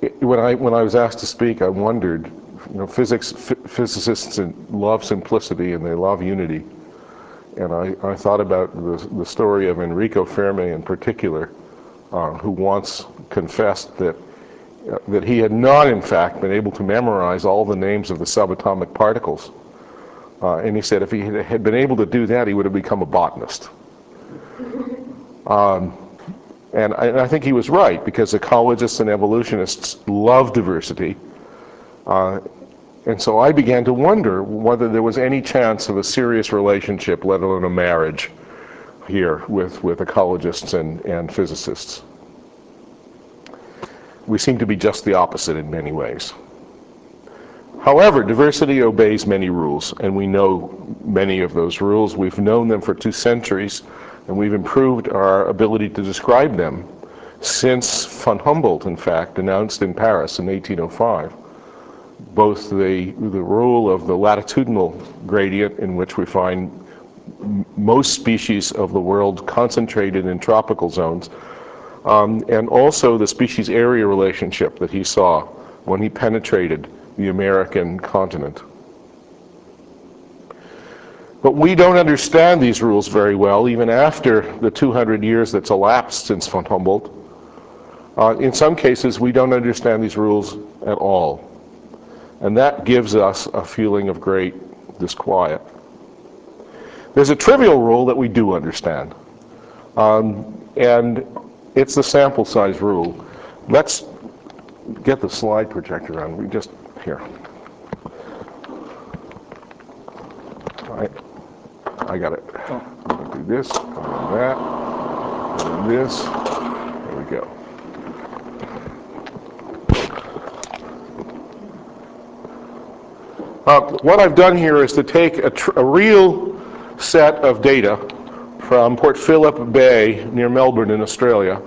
when I was asked to speak, I wondered, physicists love simplicity and they love unity. And I thought about the story of Enrico Fermi in particular, who once confessed that he had not, in fact, been able to memorize all the names of the subatomic particles. And he said if he had been able to do that, he would have become a botanist. And I think he was right, because ecologists and evolutionists love diversity. And so I began to wonder whether there was any chance of a serious relationship, let alone a marriage, here with ecologists and physicists. We seem to be just the opposite in many ways. However, diversity obeys many rules, and we know many of those rules. We've known them for 2 centuries, and we've improved our ability to describe them since von Humboldt, in fact, announced in Paris in 1805 both the rule of the latitudinal gradient, in which we find most species of the world concentrated in tropical zones, and also the species area relationship that he saw when he penetrated the American continent. But we don't understand these rules very well, even after the 200 years that's elapsed since von Humboldt. In some cases, we don't understand these rules at all. And that gives us a feeling of great disquiet. There's a trivial rule that we do understand, and it's the sample size rule. Let's get the slide projector on. Here. I got it. I'm going to do this, I'm going to do that, and this. There we go. What I've done here is to take a real set of data from Port Phillip Bay near Melbourne in Australia.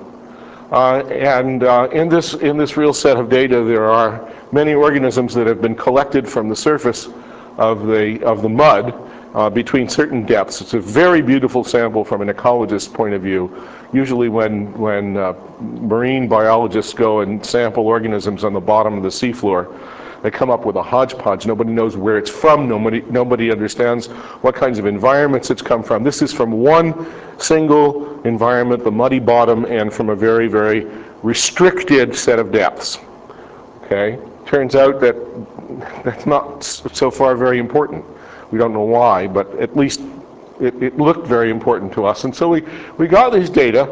In this real set of data, there are many organisms that have been collected from the surface of the mud between certain depths. It's a very beautiful sample from an ecologist's point of view. Usually when marine biologists go and sample organisms on the bottom of the seafloor, they come up with a hodgepodge. Nobody knows where it's from. Nobody understands what kinds of environments it's come from. This is from one single environment, the muddy bottom, and from a very, very restricted set of depths. Okay? Turns out that that's not so far very important. We don't know why, but at least it looked very important to us. And so we got these data,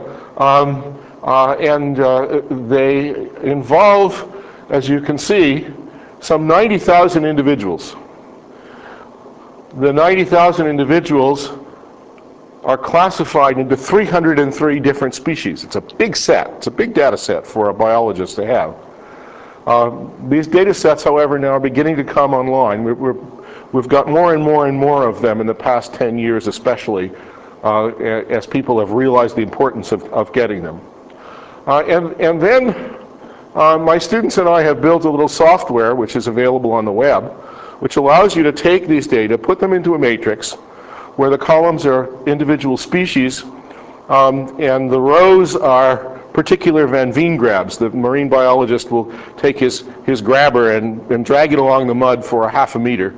and they involve, as you can see, some 90,000 individuals. The 90,000 individuals are classified into 303 different species. It's a big set. It's a big data set for a biologist to have. These data sets, however, now are beginning to come online. We've got more and more and more of them in the past 10 years, especially as people have realized the importance of getting them. And then my students and I have built a little software which is available on the web, which allows you to take these data, put them into a matrix where the columns are individual species, and the rows are particular Van Veen grabs. The marine biologist will take his grabber and drag it along the mud for a half a meter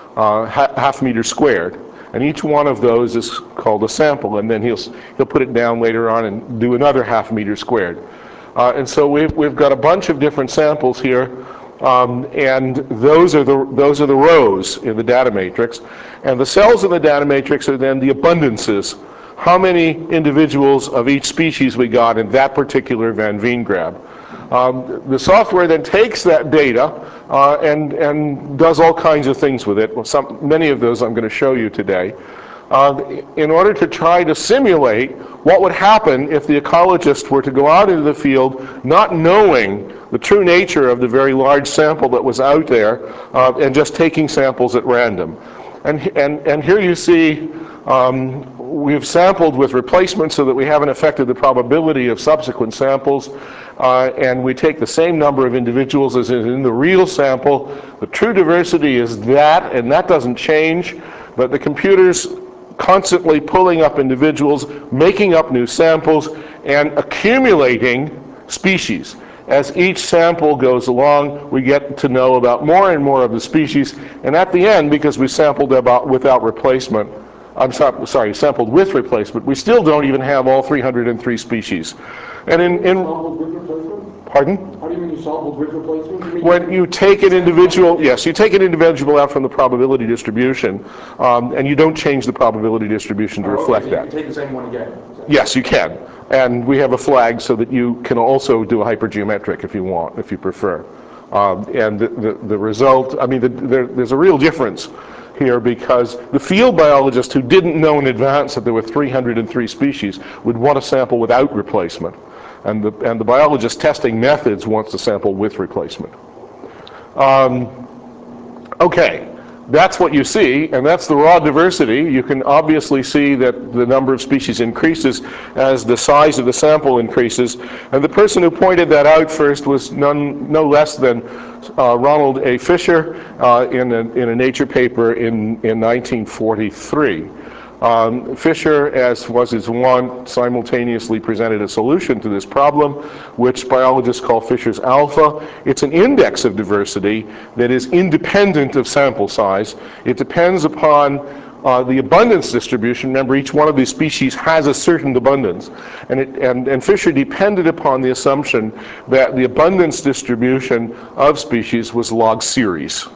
squared. And each one of those is called a sample, and then he'll put it down later on and do another half meter squared. And so we've got a bunch of different samples here, and those are the rows in the data matrix, and the cells in the data matrix are then the abundances. How many individuals of each species we got in that particular Van Veen grab. The software then takes that data and does all kinds of things with it. Well, many of those I'm going to show you today. In order to try to simulate what would happen if the ecologist were to go out into the field not knowing the true nature of the very large sample that was out there, and just taking samples at random. And here you see we've sampled with replacement so that we haven't affected the probability of subsequent samples, and we take the same number of individuals as in the real sample. The true diversity is that, and that doesn't change, but the computer's constantly pulling up individuals, making up new samples, and accumulating species. As each sample goes along, we get to know about more and more of the species, and at the end, because we sampled about without replacement, sampled with replacement, we still don't even have all 303 species. And pardon? How do you mean you sampled with replacement? When you take an individual, yes, you take an individual out from the probability distribution, and you don't change the probability distribution to reflect that. You can take the same one again. Yes, you can. And we have a flag so that you can also do a hypergeometric if you want, if you prefer. And the result, I mean, there's a real difference here, because the field biologist who didn't know in advance that there were 303 species would want to sample without replacement. And the biologist testing methods wants to sample with replacement. Okay. That's what you see, and that's the raw diversity. You can obviously see that the number of species increases as the size of the sample increases. And the person who pointed that out first was no less than Ronald A. Fisher in a Nature paper in 1943. Fisher, as was his wont, simultaneously presented a solution to this problem, which biologists call Fisher's alpha. It's an index of diversity that is independent of sample size. It depends upon the abundance distribution. Remember, each one of these species has a certain abundance. And Fisher depended upon the assumption that the abundance distribution of species was log series.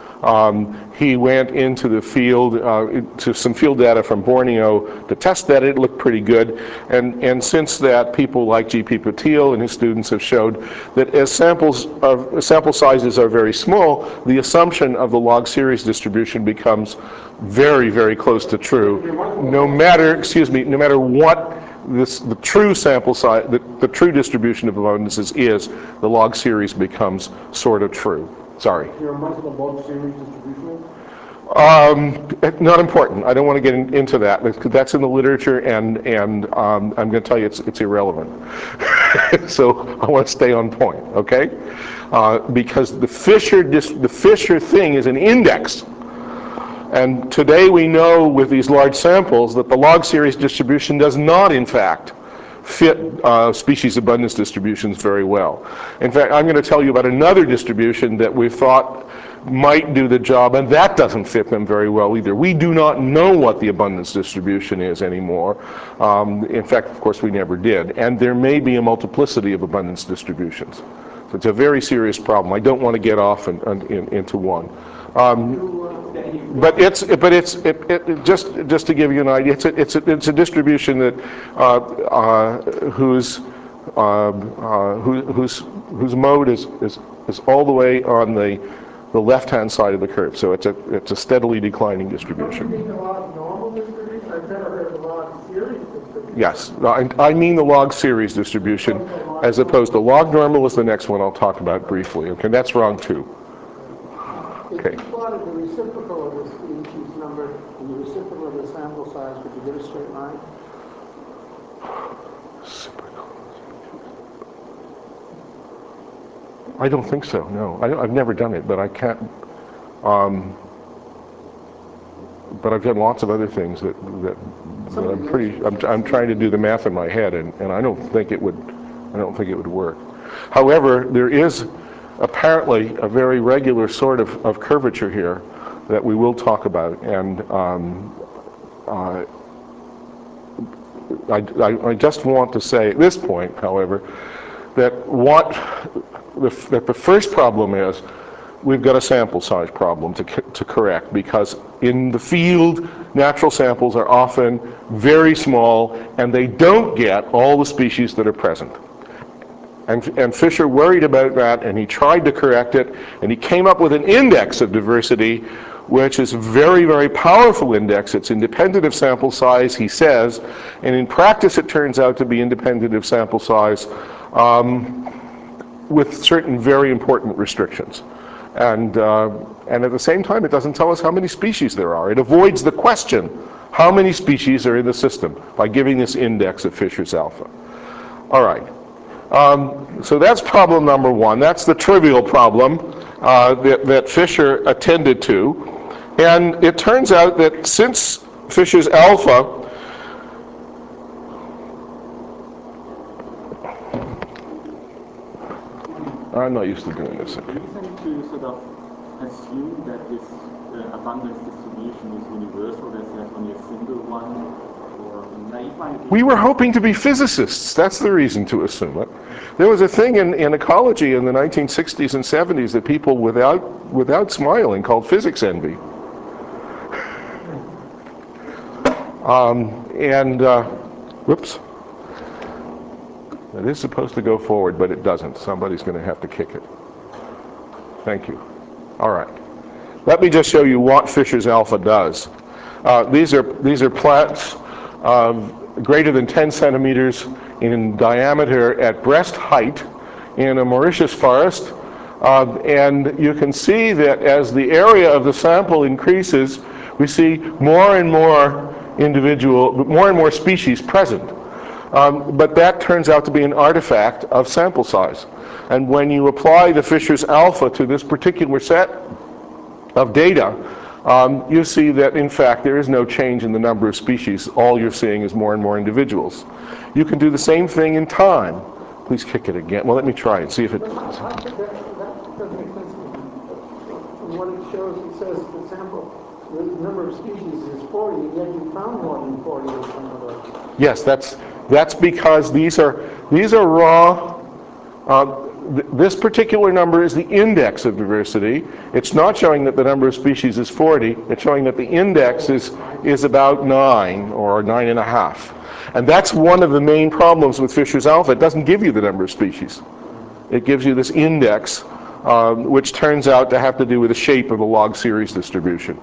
He went into the field, to some field data from Borneo to test that. It looked pretty good. And since that, people like G.P. Patil and his students have showed that as sample sizes are very small, the assumption of the log series distribution becomes very, very close to true. No matter what the true sample size, the true distribution of abundances is, the log series becomes sort of true. Sorry. Can you remind us what the log series distribution is? Not important. I don't want to get into that, because that's in the literature, and I'm going to tell you it's irrelevant. So I want to stay on point, okay? Because the Fisher thing is an index. And today we know with these large samples that the log series distribution does not, in fact, fit species abundance distributions very well. In fact, I'm going to tell you about another distribution that we thought might do the job, and that doesn't fit them very well either. We do not know what the abundance distribution is anymore. In fact, of course, we never did. And there may be a multiplicity of abundance distributions. So it's a very serious problem. I don't want to get off into one. But just to give you an idea, it's a distribution that whose mode is all the way on the left-hand side of the curve. So it's a steadily declining distribution. You mean the log normal distribution? I've never heard of the log series distribution. Yes, I mean the log series distribution, as opposed to log normal is the next one I'll talk about briefly. Okay, that's wrong too. If you plotted the reciprocal of the species number and the reciprocal of the sample size, would you get a straight line? I don't think so, no. I've never done it, but I can't. But I've done lots of other things that I'm trying to do the math in my head, and I don't think it would work. However, there is apparently a very regular sort of curvature here that we will talk about, and I just want to say at this point, however, that the first problem is we've got a sample size problem to correct, because in the field, natural samples are often very small and they don't get all the species that are present. And Fisher worried about that, and he tried to correct it, and he came up with an index of diversity, which is a very, very powerful index. It's independent of sample size, he says, and in practice it turns out to be independent of sample size with certain very important restrictions. And at the same time, it doesn't tell us how many species there are. It avoids the question, how many species are in the system, by giving this index of Fisher's alpha. All right. So that's problem number one. That's the trivial problem that Fisher attended to. And it turns out that since Fisher's alpha I'm not used to doing this. Is there a reason to sort of assume that this abundance distribution is universal, that there's only a single one? We were hoping to be physicists. That's the reason to assume it. There was a thing in ecology in the 1960s and 70s that people without smiling called physics envy. Whoops. It is supposed to go forward, but it doesn't. Somebody's going to have to kick it. Thank you. All right. Let me just show you what Fisher's alpha does. These are plants greater than 10 centimeters in diameter at breast height in a Mauritius forest. And you can see that as the area of the sample increases, we see more and more species present. But that turns out to be an artifact of sample size. And when you apply the Fisher's alpha to this particular set of data, you see that, in fact, there is no change in the number of species. All you're seeing is more and more individuals. You can do the same thing in time. Please kick it again. Well, let me try and see if it... That doesn't make sense to me. From what it shows, it says the sample, the number of species is 40, and yet you found more than 40 of some of those. Yes, that's because these are raw. This particular number is the index of diversity. It's not showing that the number of species is 40. It's showing that the index is about 9 or 9.5. And that's one of the main problems with Fisher's alpha. It doesn't give you the number of species. It gives you this index, which turns out to have to do with the shape of the log series distribution.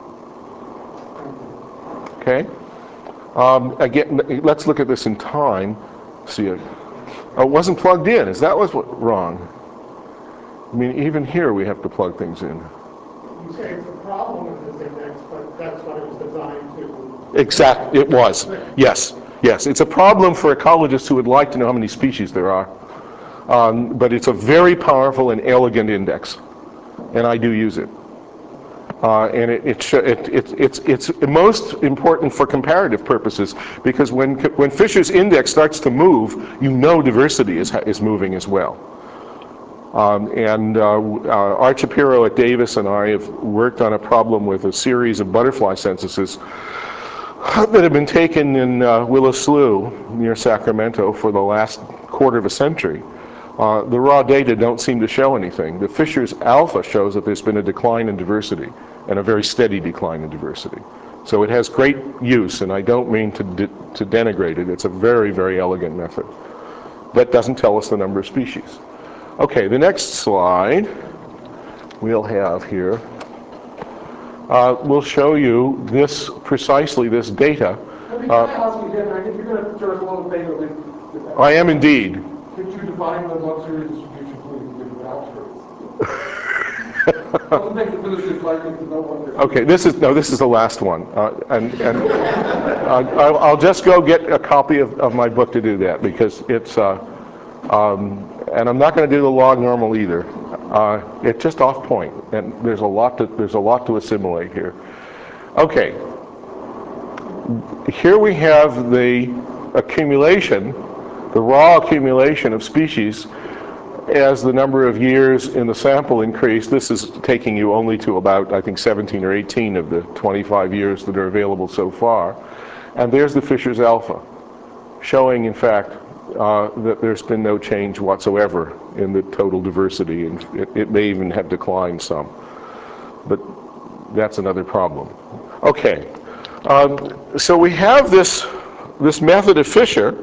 Okay? Again, let's look at this in time. See it. Oh, it wasn't plugged in. Is that what's wrong? I mean, even here we have to plug things in. You say it's a problem with this index, but that's what it was designed to... Exactly. It was. Yes. Yes. It's a problem for ecologists who would like to know how many species there are. But it's a very powerful and elegant index, and I do use it. And it's most important for comparative purposes, because when Fisher's index starts to move, you know diversity is moving as well. Art Shapiro at Davis and I have worked on a problem with a series of butterfly censuses that have been taken in Willow Slough near Sacramento for the last quarter of a century. The raw data don't seem to show anything. The Fisher's alpha shows that there's been a decline in diversity, and a very steady decline in diversity. So it has great use, and I don't mean to denigrate it. It's a very, very elegant method. But doesn't tell us the number of species. Okay, the next slide we'll have here will show you precisely this data. Can I ask you again? I think you're going to show us a little data with... I am indeed. Could you define the log series distribution, please, with the algebra? Okay, this is the last one, I'll just go get a copy of my book to do that, because it's and I'm not going to do the log normal either. It's just off point, and there's a lot to assimilate here. Okay, here we have the accumulation, the raw accumulation of species. As the number of years in the sample increase, this is taking you only to about, I think, 17 or 18 of the 25 years that are available so far. And there's the Fisher's alpha, showing, in fact, that there's been no change whatsoever in the total diversity, and it may even have declined some. But that's another problem. Okay, so we have this method of Fisher,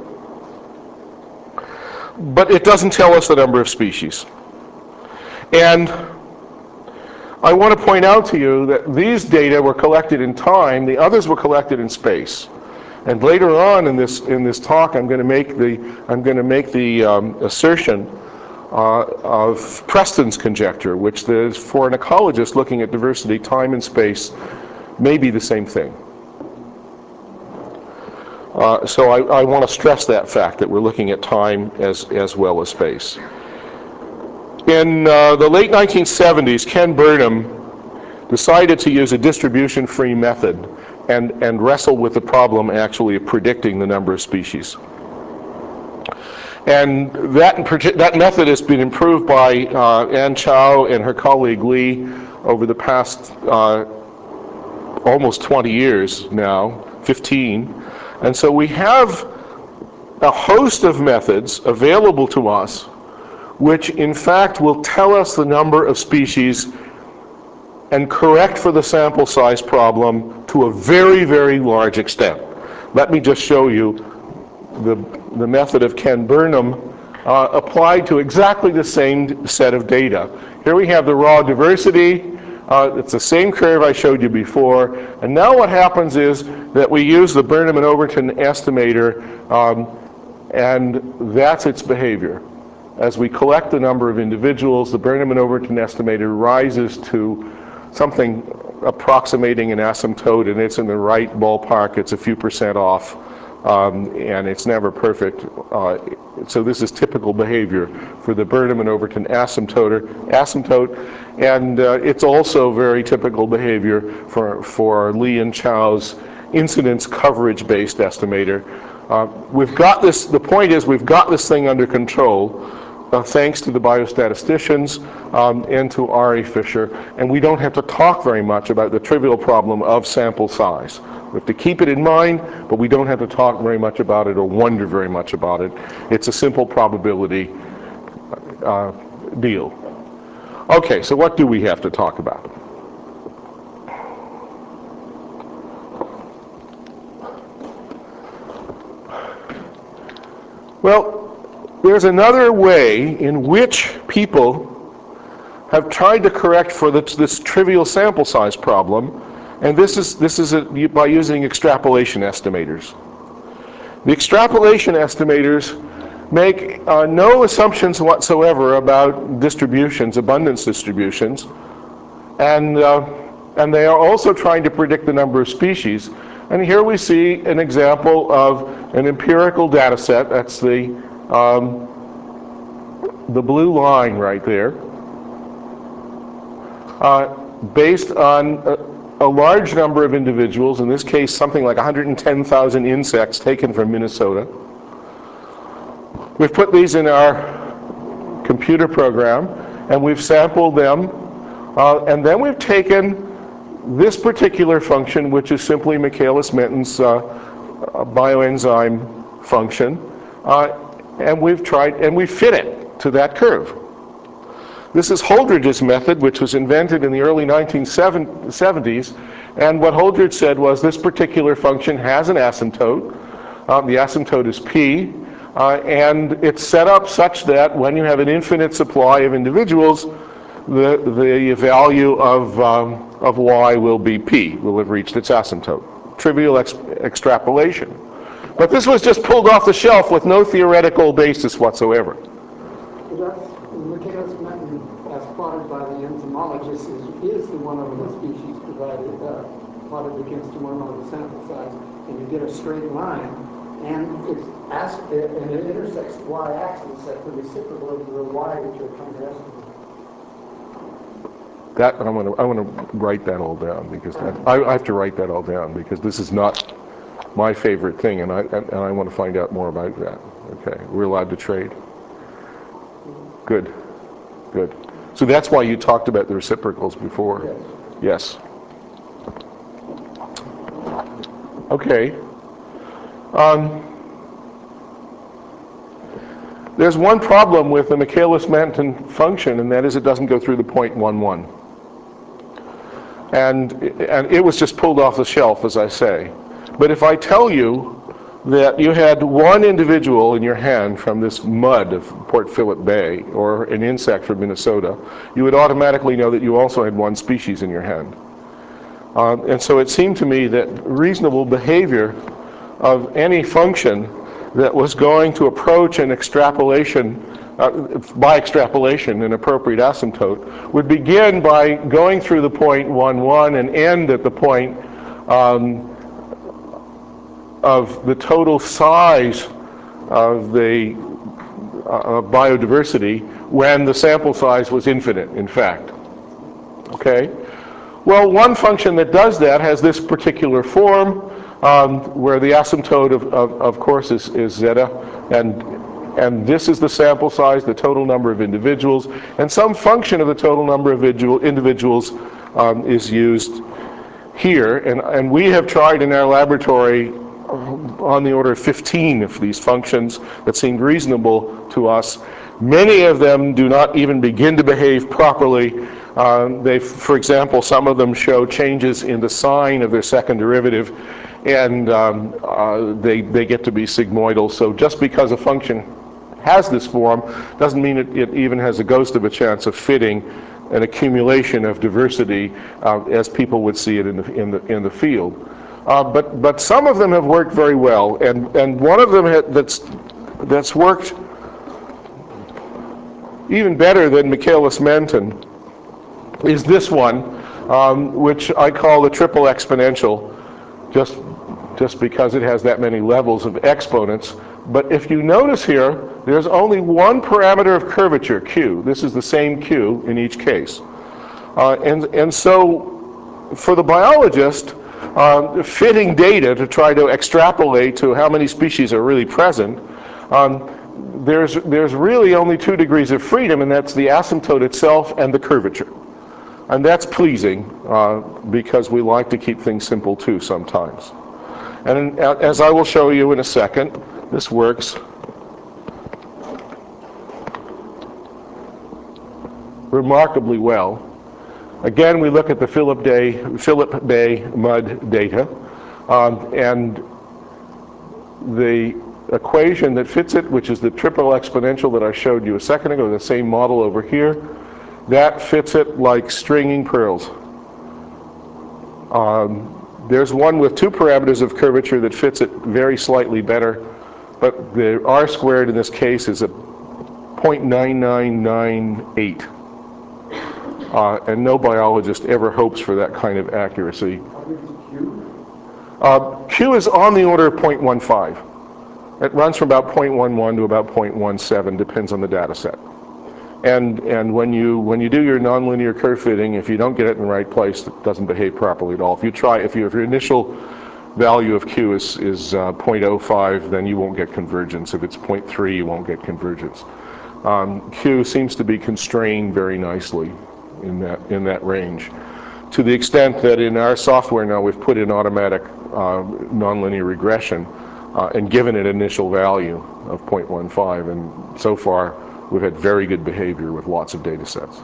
but it doesn't tell us the number of species. And I want to point out to you that these data were collected in time, the others were collected in space. And later on in this talk, I'm going to make the assertion of Preston's conjecture, which is, for an ecologist looking at diversity, time and space may be the same thing. So I want to stress that fact, that we're looking at time as well as space. In the late 1970s, Ken Burnham decided to use a distribution-free method and wrestle with the problem actually of predicting the number of species. And that method has been improved by Ann Chow and her colleague Lee over the past almost 20 years now, 15. And so we have a host of methods available to us which in fact will tell us the number of species and correct for the sample size problem to a very, very large extent. Let me just show you the method of Ken Burnham applied to exactly the same set of data. Here we have the raw diversity. It's the same curve I showed you before. And now what happens is that we use the Burnham and Overton estimator, and that's its behavior. As we collect the number of individuals, the Burnham and Overton estimator rises to something approximating an asymptote, and it's in the right ballpark. It's a few percent off, and it's never perfect. So this is typical behavior for the Burnham and Overton asymptote, and it's also very typical behavior for Lee and Chow's incidence coverage-based estimator. We've got this. The point is, we've got this thing under control. Thanks to the biostatisticians and to R.A. Fisher, and we don't have to talk very much about the trivial problem of sample size. We have to keep it in mind, but we don't have to talk very much about it or wonder very much about it. It's a simple probability deal. Okay, so what do we have to talk about? Well, there's another way in which people have tried to correct for this trivial sample size problem, and this is by using extrapolation estimators. The extrapolation estimators make no assumptions whatsoever about distributions, abundance distributions, and they are also trying to predict the number of species. And here we see an example of an empirical data set. That's the blue line right there, based on a large number of individuals, in this case something like 110,000 insects taken from Minnesota. We've put these in our computer program, and we've sampled them, and then we've taken this particular function, which is simply Michaelis-Menten's bioenzyme function, and we've fit it to that curve. This is Holdridge's method, which was invented in the early 1970s, and what Holdridge said was this particular function has an asymptote. The asymptote is p, and it's set up such that when you have an infinite supply of individuals, the value of y will be p, will have reached its asymptote. Trivial extrapolation. But this was just pulled off the shelf with no theoretical basis whatsoever. Michaelis-Menten, as plotted by the entomologist, is the 1 over the species divided, plotted against the 1 over the sample size, and you get a straight line, and it intersects the y-axis at the reciprocal of the y that you're trying to estimate. That I want to write that all down, because I have to write that all down, because this is not my favorite thing, and I want to find out more about that. Okay, we're allowed to trade. Good, good. So that's why you talked about the reciprocals before. Yes. Okay. There's one problem with the Michaelis-Menten function, and that is it doesn't go through the 0.11. And it was just pulled off the shelf, as I say. But if I tell you that you had one individual in your hand from this mud of Port Phillip Bay, or an insect from Minnesota, you would automatically know that you also had one species in your hand. And so it seemed to me that reasonable behavior of any function that was going to approach an extrapolation, by extrapolation, an appropriate asymptote, would begin by going through the 0.11 and end at the point of the total size of the biodiversity when the sample size was infinite, in fact. Okay? Well, one function that does that has this particular form, where the asymptote of course is zeta, and this is the sample size, the total number of individuals, and some function of the total number of individuals is used here, and we have tried in our laboratory on the order of 15 of these functions that seemed reasonable to us. Many of them do not even begin to behave properly. For example, some of them show changes in the sign of their second derivative, and they get to be sigmoidal. So just because a function has this form doesn't mean it even has a ghost of a chance of fitting an accumulation of diversity as people would see it in the field. But some of them have worked very well, and one of them that's worked even better than Michaelis-Menten is this one, which I call the triple exponential, just because it has that many levels of exponents. But if you notice here, there's only one parameter of curvature, q. This is the same q in each case. And so for the biologist, fitting data to try to extrapolate to how many species are really present, there's really only 2 degrees of freedom, and that's the asymptote itself and the curvature. And that's pleasing because we like to keep things simple too sometimes. And as I will show you in a second, this works remarkably well. Again, we look at the Philip Bay mud data, and the equation that fits it, which is the triple exponential that I showed you a second ago, the same model over here, that fits it like stringing pearls. There's one with 2 parameters of curvature that fits it very slightly better, but the R squared in this case is a 0.9998. And no biologist ever hopes for that kind of accuracy. Q is on the order of 0.15. It runs from about 0.11 to about 0.17, depends on the data set. And when you do your nonlinear curve fitting, if you don't get it in the right place, it doesn't behave properly at all. If your initial value of Q is 0.05, then you won't get convergence. If it's 0.3, you won't get convergence. Q seems to be constrained very nicely in that range, to the extent that in our software now we've put in automatic nonlinear regression and given it initial value of 0.15, and so far we've had very good behavior with lots of data sets.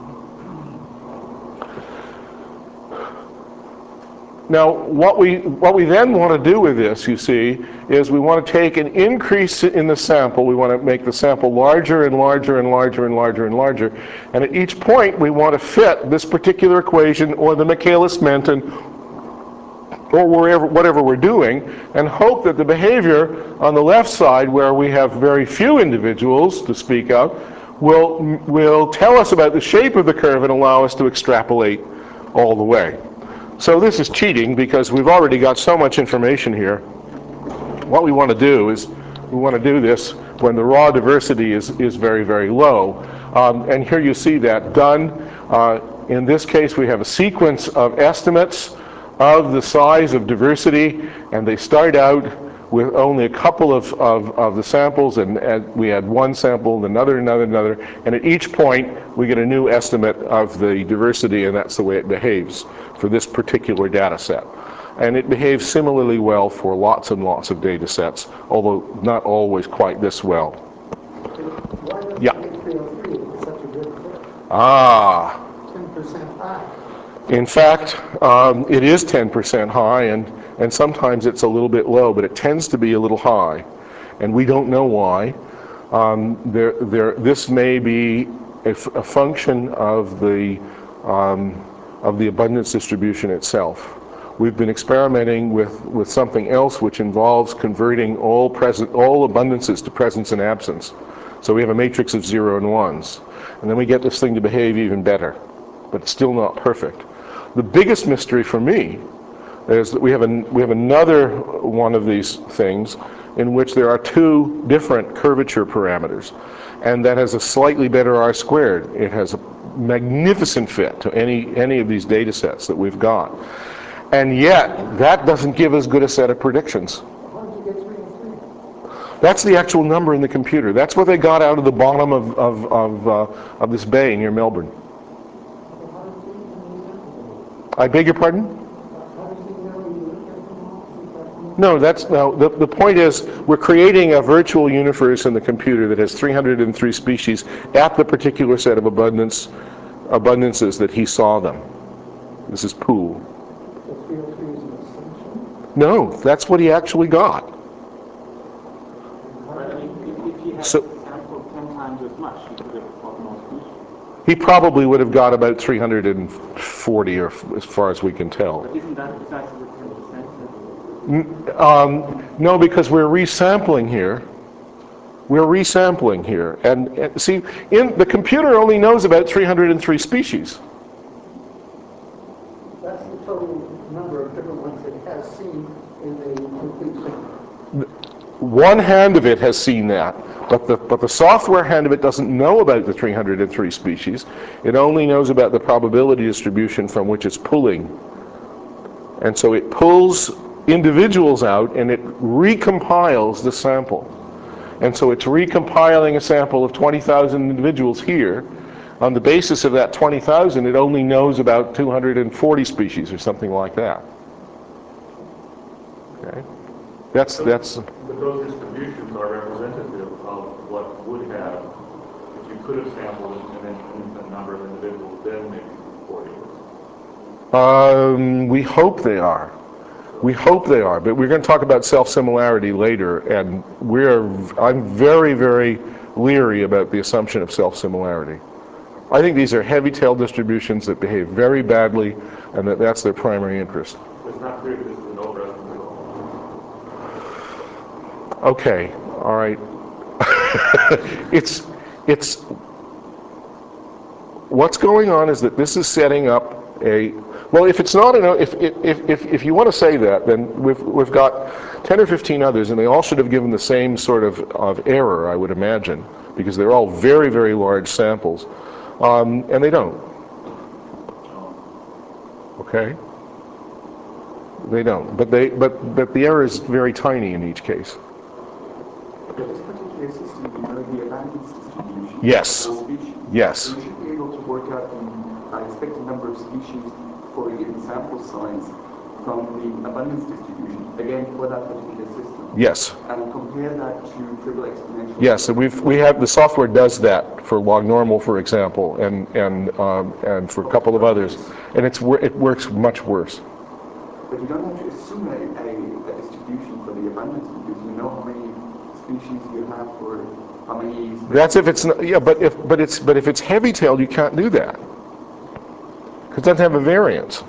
Now, what we then want to do with this, you see, is we want to take an increase in the sample. We want to make the sample larger and larger and larger and larger and larger. And at each point, we want to fit this particular equation or the Michaelis-Menten or whatever we're doing, and hope that the behavior on the left side, where we have very few individuals to speak of, will tell us about the shape of the curve and allow us to extrapolate all the way. So this is cheating because we've already got so much information here. What we want to do is we want to do this when the raw diversity is very, very low. And here you see that done. In this case, we have a sequence of estimates of the size of diversity, and they start out with only a couple of the samples, and we had one sample, another, and at each point we get a new estimate of the diversity, and that's the way it behaves for this particular data set. And it behaves similarly well for lots and lots of data sets, although not always quite this well. Yeah. 10% high. In fact, it is 10% high, and sometimes it's a little bit low, but it tends to be a little high, and we don't know why. This may be a function of the abundance distribution itself. We've been experimenting with something else which involves converting all abundances to presence and absence. So we have a matrix of 0 and 1s, and then we get this thing to behave even better, but it's still not perfect. The biggest mystery for me is that we have another one of these things in which there are 2 different curvature parameters, and that has a slightly better R squared. It has a magnificent fit to any of these data sets that we've got, and yet that doesn't give as good a set of predictions. How did you get 3 and 3? That's the actual number in the computer. That's what they got out of the bottom of this bay near Melbourne. I beg your pardon? No, the point is we're creating a virtual universe in the computer that has 303 species at the particular set of abundances that he saw them. This is Poole. No, that's what he actually got. But I mean, if he had So- sampled 10 times as much, he could have got more species. He probably would have got about 340, or as far as we can tell. But isn't that precisely the 10%? No, because we're resampling here. We're resampling here. And see, the computer only knows about 303 species. That's the total number of different ones it has seen in the complete thing. One hand of it has seen that, but the software hand of it doesn't know about the 303 species. It only knows about the probability distribution from which it's pulling. And so it pulls individuals out and it recompiles the sample. And so it's recompiling a sample of 20,000 individuals here. On the basis of that 20,000, it only knows about 240 species or something like that. Okay? That's. But those distributions are representative of what would have, if you could have sampled and then a number of individuals, then maybe 40. We hope they are. We hope they are, but we're going to talk about self-similarity later, and I'm very, very leery about the assumption of self-similarity. I think these are heavy-tailed distributions that behave very badly, and that's their primary interest. It's not clear that this is an overestimate at all. Okay, all right. it's what's going on is that this is setting up a. Well, if it's not if you want to say that, then we've got 10 or 15 others, and they all should have given the same sort of error, I would imagine, because they're all very, very large samples, and they don't. Okay. They don't, but the error is very tiny in each case. For this particular system, you know the abundance distribution. Yes. For species. Yes. So you should be able to work out the expected number of species for a given sample size from the abundance distribution, again, for that particular system. Yes. And compare that to triple exponential. Yes, and we have the software does that for log normal, for example, and for a couple of others, and it works much worse. But you don't have to assume a distribution for the abundance because you know how many species you have for how many. That's if it's not, yeah, but if it's heavy-tailed, you can't do that because it doesn't have a variance,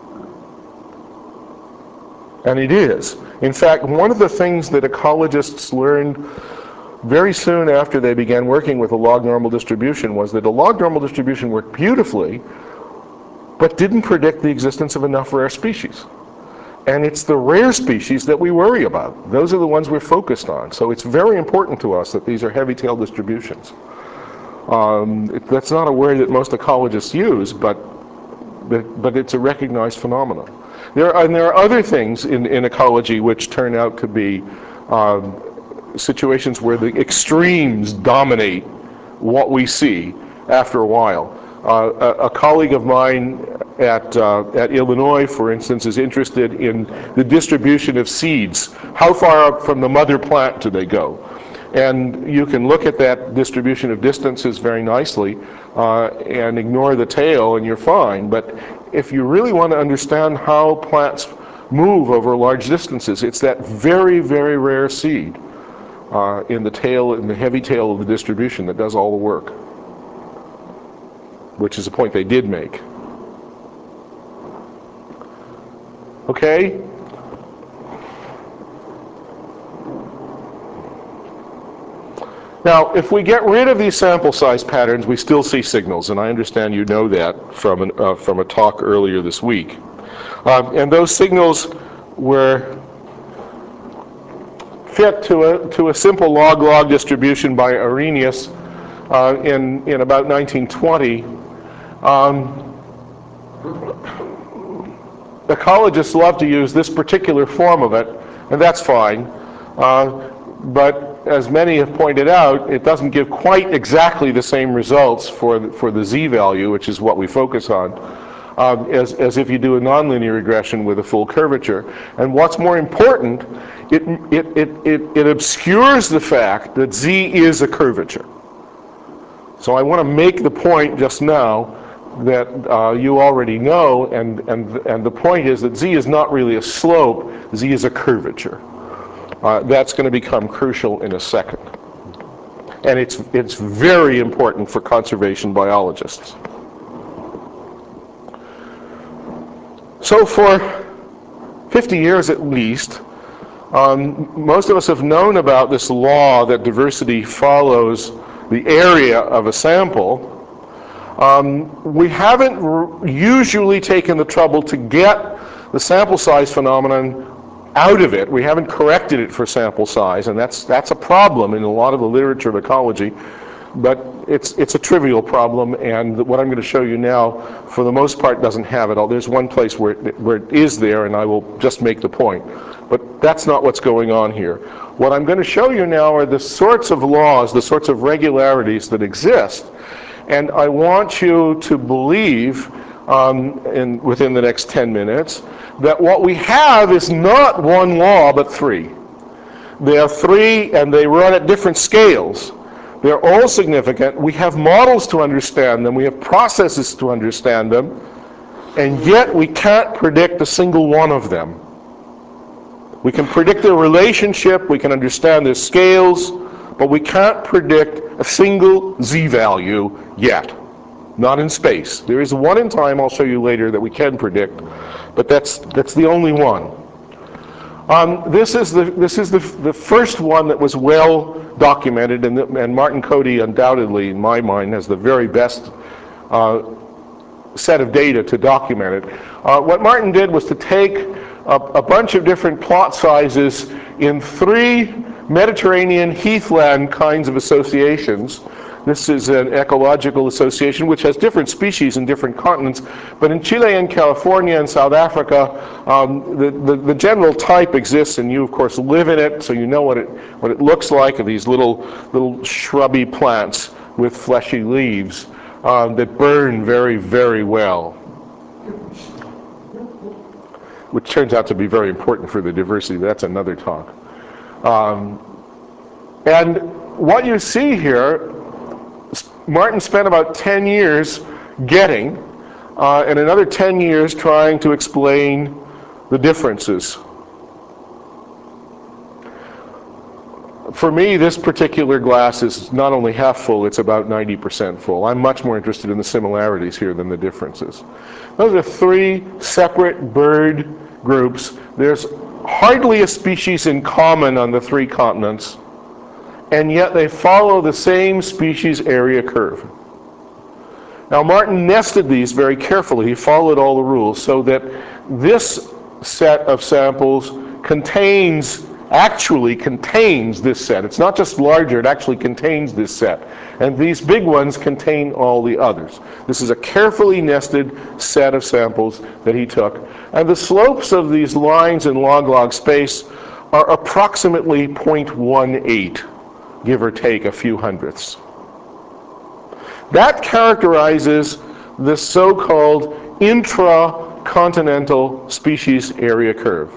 and it is. In fact, one of the things that ecologists learned very soon after they began working with a log normal distribution was that a log normal distribution worked beautifully, but didn't predict the existence of enough rare species. And it's the rare species that we worry about. Those are the ones we're focused on. So it's very important to us that these are heavy-tailed distributions. That's not a word that most ecologists use, but it's a recognized phenomenon. There are other things in ecology which turn out to be situations where the extremes dominate what we see after a while. A colleague of mine at Illinois, for instance, is interested in the distribution of seeds. How far up from the mother plant do they go? And you can look at that distribution of distances very nicely and ignore the tail and you're fine. But if you really want to understand how plants move over large distances, it's that very, very rare seed in the tail, in the heavy tail of the distribution that does all the work, which is a point they did make. Okay? Now, if we get rid of these sample size patterns, we still see signals, and I understand you know that from a talk earlier this week. And those signals were fit to a simple log-log distribution by Arrhenius in about 1920. Ecologists love to use this particular form of it, and that's fine. but as many have pointed out, it doesn't give quite exactly the same results for the z-value, which is what we focus on, as if you do a nonlinear regression with a full curvature. And what's more important, it obscures the fact that z is a curvature. So I want to make the point just now that you already know, and the point is that z is not really a slope, z is a curvature. That's going to become crucial in a second. And it's very important for conservation biologists. So for 50 years at least, most of us have known about this law that diversity follows the area of a sample. We haven't usually taken the trouble to get the sample size phenomenon out of it. We haven't corrected it for sample size, and that's a problem in a lot of the literature of ecology, but it's a trivial problem, and what I'm going to show you now, for the most part, doesn't have it all. There's one place where it is there, and I will just make the point. But that's not what's going on here. What I'm going to show you now are the sorts of laws, the sorts of regularities that exist, and I want you to believe within the next 10 minutes that what we have is not one law, but three. There are three, and they run at different scales. They're all significant. We have models to understand them. We have processes to understand them. And yet we can't predict a single one of them. We can predict their relationship. We can understand their scales. But we can't predict a single z-value yet. Not in space. There is one in time, I'll show you later, that we can predict. But that's the only one. This is the first one that was well documented, and Martin Cody undoubtedly, in my mind, has the very best set of data to document it. What Martin did was to take a bunch of different plot sizes in three Mediterranean heathland kinds of associations. This is an ecological association which has different species in different continents, but in Chile and California and South Africa, the general type exists, and you of course live in it, so you know what it looks like, these little shrubby plants with fleshy leaves that burn very, very well, which turns out to be very important for the diversity. That's another talk. And what you see here, Martin spent about 10 years getting, and another 10 years trying to explain the differences. For me, this particular glass is not only half full, it's about 90% full. I'm much more interested in the similarities here than the differences. Those are three separate bird groups. There's hardly a species in common on the three continents, and yet they follow the same species area curve. Now Martin nested these very carefully. He followed all the rules so that this set of samples actually contains this set. It's not just larger, it actually contains this set. And these big ones contain all the others. This is a carefully nested set of samples that he took. And the slopes of these lines in log-log space are approximately 0.18. give or take a few hundredths. That characterizes the so-called intracontinental species area curve.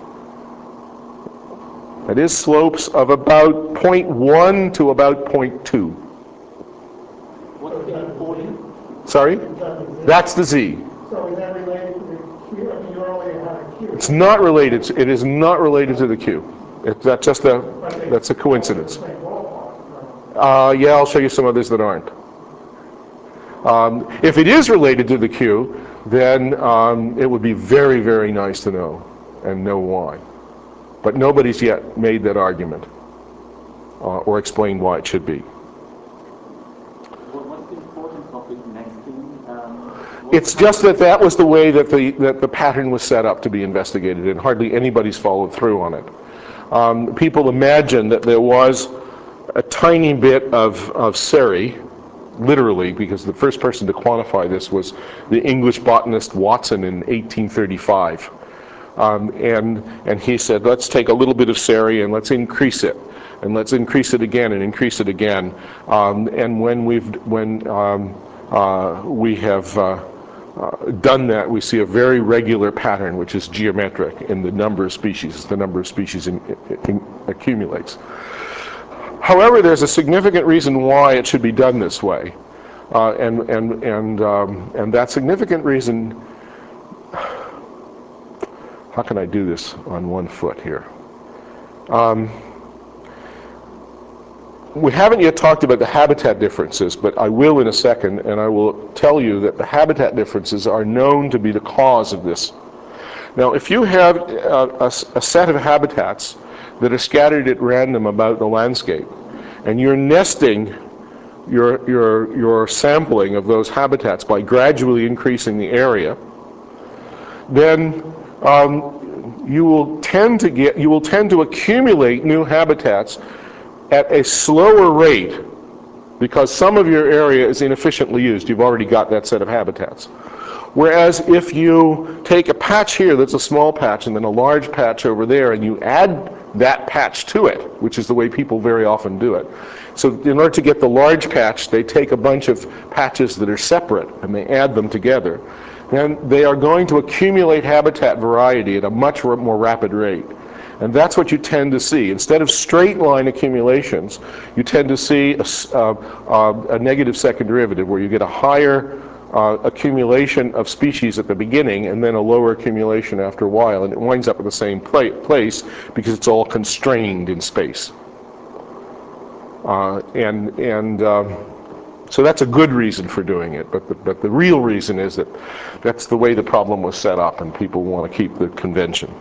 That is slopes of about 0.1 to about 0.2. What's the important? Sorry? That's the Z. So is that related to the Q? I mean, you already have a Q. It's not related. It is not related to the Q. That's a coincidence. Yeah, I'll show you some others that aren't. If it is related to the Q, then it would be very, very nice to know and know why. But nobody's yet made that argument or explained why it should be. What's the importance of this nesting? It's just that was the way that the pattern was set up to be investigated, and hardly anybody's followed through on it. People imagine that there was a tiny bit of seri, literally, because the first person to quantify this was the English botanist Watson in 1835. And he said, let's take a little bit of SERI and let's increase it. And let's increase it again and increase it again. And when we have done that, we see a very regular pattern, which is geometric in the number of species, as the number of species accumulates. However, there's a significant reason why it should be done this way. And that significant reason, how can I do this on one foot here? We haven't yet talked about the habitat differences, but I will in a second, and I will tell you that the habitat differences are known to be the cause of this. Now, if you have a set of habitats that are scattered at random about the landscape, and you're nesting your sampling of those habitats by gradually increasing the area, then you will tend to accumulate new habitats at a slower rate because some of your area is inefficiently used. You've already got that set of habitats. Whereas if you take a patch here that's a small patch and then a large patch over there and you add that patch to it, which is the way people very often do it. So in order to get the large patch, they take a bunch of patches that are separate and they add them together. And they are going to accumulate habitat variety at a much more rapid rate. And that's what you tend to see. Instead of straight line accumulations, you tend to see a negative second derivative where you get a higher accumulation of species at the beginning and then a lower accumulation after a while, and it winds up at the same place because it's all constrained in space. So that's a good reason for doing it, but the real reason is that that's the way the problem was set up and people want to keep the convention.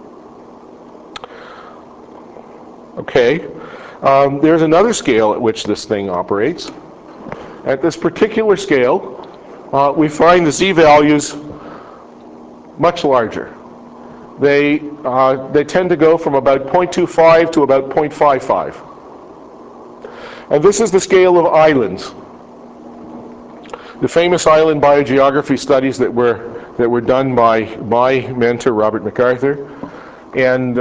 Okay, there's another scale at which this thing operates. At this particular scale, we find the z-values much larger. They tend to go from about 0.25 to about 0.55. And this is the scale of islands. The famous island biogeography studies that were done by my mentor, Robert MacArthur, and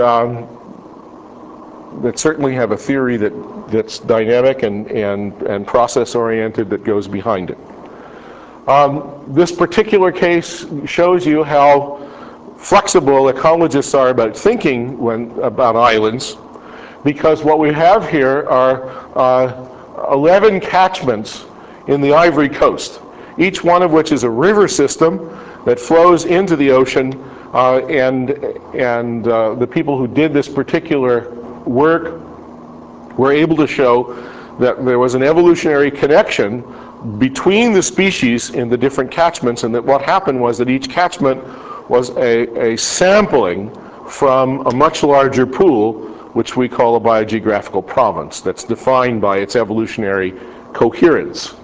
that certainly have a theory that's dynamic and process-oriented that goes behind it. This particular case shows you how flexible ecologists are about thinking about islands, because what we have here are 11 catchments in the Ivory Coast, each one of which is a river system that flows into the ocean, and the people who did this particular work were able to show that there was an evolutionary connection between the species in the different catchments, and that what happened was that each catchment was a sampling from a much larger pool, which we call a biogeographical province, that's defined by its evolutionary coherence.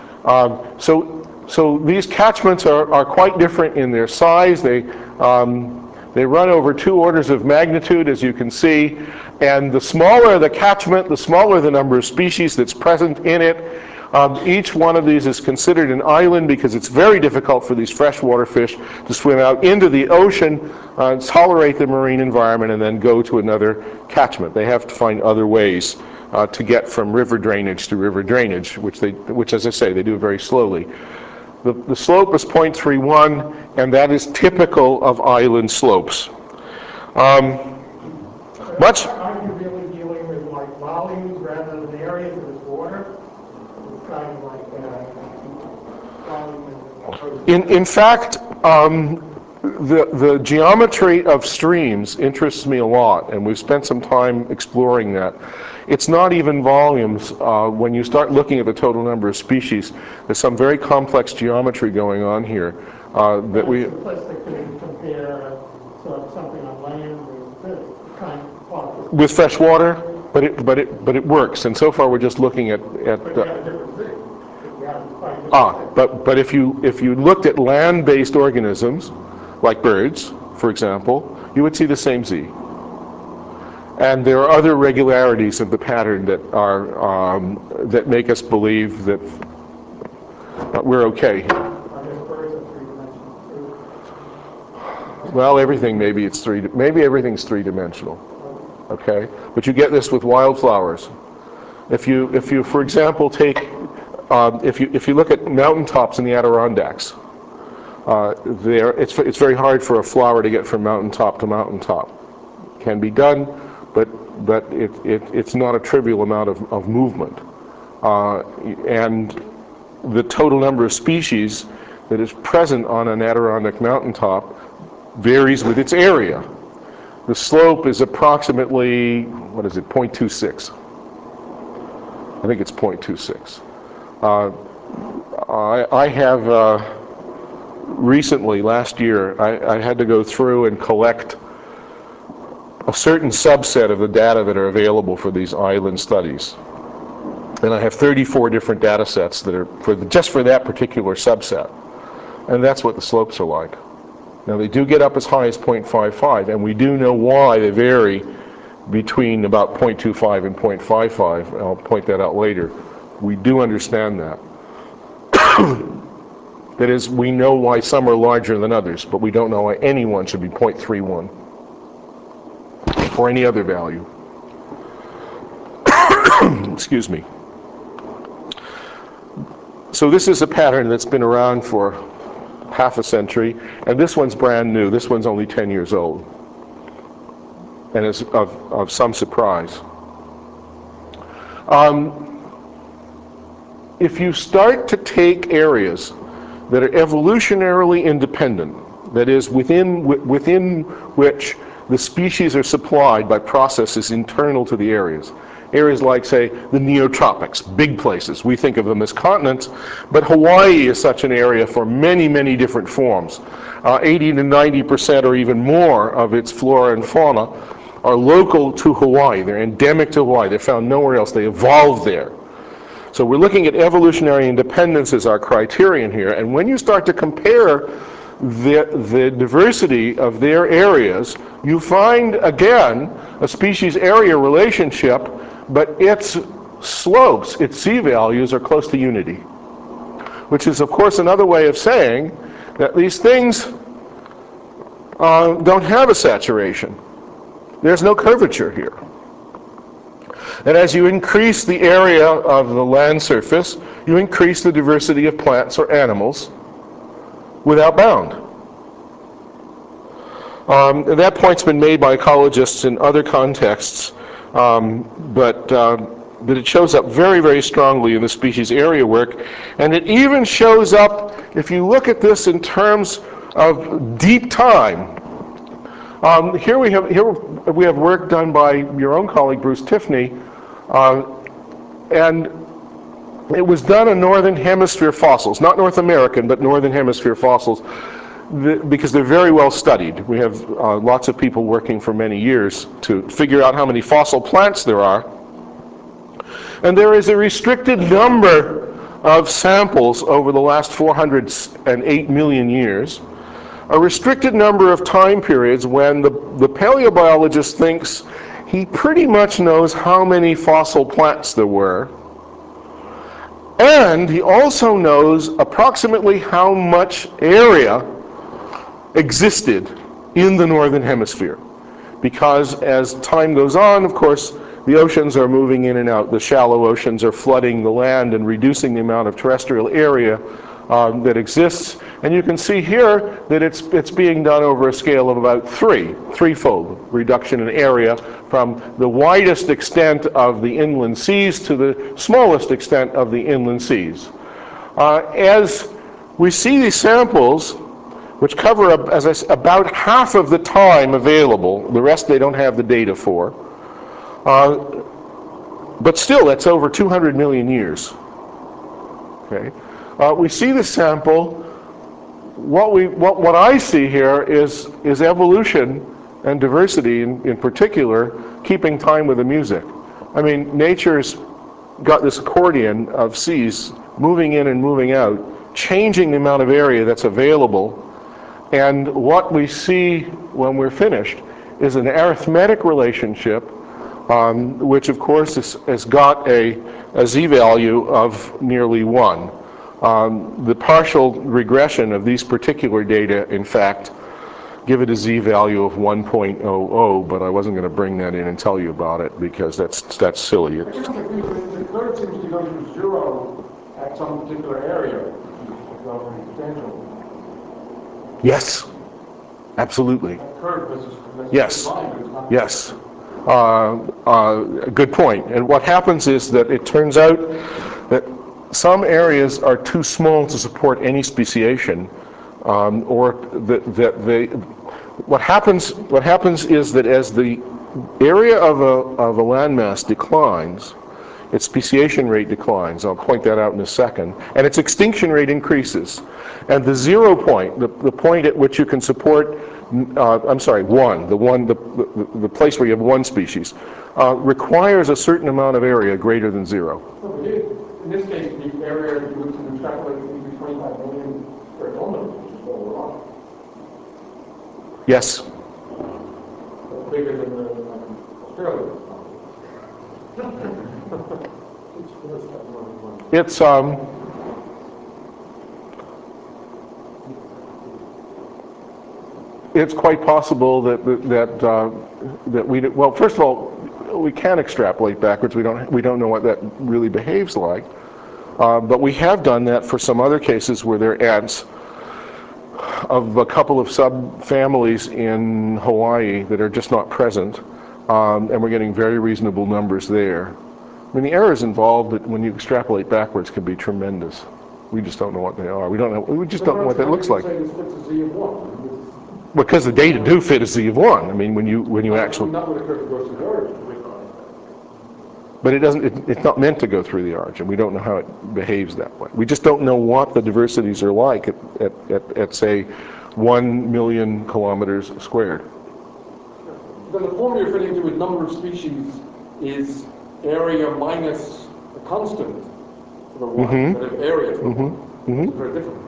So these catchments are quite different in their size. They run over 2 orders of magnitude, as you can see, and the smaller the catchment, the smaller the number of species that's present in it. Each one of these is considered an island because it's very difficult for these freshwater fish to swim out into the ocean, tolerate the marine environment, and then go to another catchment. They have to find other ways to get from river drainage to river drainage, which, as I say, they do very slowly. The slope is 0.31, and that is typical of island slopes. Are you really dealing with like volumes rather than areas of water? It's kind of like volume. In fact, the geometry of streams interests me a lot, and we've spent some time exploring that. It's not even volumes. When you start looking at the total number of species, there's some very complex geometry going on here that we. Simplistic to compare something on land with kind of with fresh water, but it works. And so far, we're just looking at. But if you looked at land-based organisms, like birds, for example, you would see the same Z. And there are other regularities of the pattern that are that make us believe that we're okay. Well, everything maybe everything's three-dimensional. Okay, but you get this with wildflowers. If you for example take if you look at mountaintops in the Adirondacks, it's very hard for a flower to get from mountaintop to mountaintop. It can be done, but it's not a trivial amount of movement. And the total number of species that is present on an Adirondack mountaintop varies with its area. The slope is approximately, 0.26. I think it's 0.26. I have recently, last year, I had to go through and collect a certain subset of the data that are available for these island studies. And I have 34 different data sets that are just for that particular subset. And that's what the slopes are like. Now they do get up as high as 0.55, and we do know why they vary between about 0.25 and 0.55. I'll point that out later. We do understand that. That is, we know why some are larger than others, but we don't know why any one should be 0.31 or any other value. Excuse me. So this is a pattern that's been around for half a century, and this one's brand new. This one's only 10 years old, and is of some surprise. If you start to take areas that are evolutionarily independent, that is, within which the species are supplied by processes internal to the areas like, say, the neotropics, big places. We think of them as continents, but Hawaii is such an area for many, many different forms. 80 to 90% or even more of its flora and fauna are local to Hawaii. They're endemic to Hawaii. They're found nowhere else. They evolved there. So we're looking at evolutionary independence as our criterion here, and when you start to compare the diversity of their areas, you find, again, a species-area relationship, but its slopes, its z-values, are close to unity, which is, of course, another way of saying that these things don't have a saturation. There's no curvature here. And as you increase the area of the land surface, you increase the diversity of plants or animals without bound. That point's been made by ecologists in other contexts, but it shows up very, very strongly in the species area work, and it even shows up, if you look at this in terms of deep time. Here we have work done by your own colleague Bruce Tiffany, and it was done on Northern Hemisphere fossils, not North American, but Northern Hemisphere fossils, because they're very well studied. We have lots of people working for many years to figure out how many fossil plants there are. And there is a restricted number of samples over the last 408 million years, a restricted number of time periods when the paleobiologist thinks he pretty much knows how many fossil plants there were, and he also knows approximately how much area existed in the Northern Hemisphere. Because as time goes on, of course, the oceans are moving in and out. The shallow oceans are flooding the land and reducing the amount of terrestrial area that exists. And you can see here that it's being done over a scale of about threefold reduction in area from the widest extent of the inland seas to the smallest extent of the inland seas. As we see these samples, which cover, about half of the time available, the rest they don't have the data for, but still that's over 200 million years. Okay. We see the sample. What I see here is evolution and diversity in particular keeping time with the music. I mean, nature's got this accordion of seas moving in and moving out, changing the amount of area that's available, and what we see when we're finished is an arithmetic relationship, which of course has got a z-value of nearly 1. The partial regression of these particular data, in fact, give it a z-value of 1.00, but I wasn't going to bring that in and tell you about it because that's silly. The curve seems to go to 0 at some particular area, which is well substantial. Yes, absolutely. That curve is Yes, line, but it's not. yes. Good point. And what happens is that it turns out that some areas are too small to support any speciation, or that they. What happens is that as the area of a landmass declines, its speciation rate declines. I'll point that out in a second. And its extinction rate increases. And the 0 point, the point at which you can support, the place where you have one species, requires a certain amount of area greater than 0. So in this case, the area you would extrapolate would be 25 million square kilometers, which is what we're on. Yes. That's bigger than Australia. It's quite possible that we do, well, first of all, we can extrapolate backwards. We don't know what that really behaves like, but we have done that for some other cases where there are ants of a couple of subfamilies in Hawaii that are just not present, and we're getting very reasonable numbers there. I mean, the errors involved that when you extrapolate backwards can be tremendous. We just don't know what they are. We just don't know what that looks like. Because the data do fit a z of 1. I mean, when you actually. But it doesn't. It's not meant to go through the origin. We don't know how it behaves that way. We just don't know what the diversities are like at say 1 million kilometers squared. Then the formula you're fitting to with number of species is area minus a constant for 1, instead of area for 1. It's very different.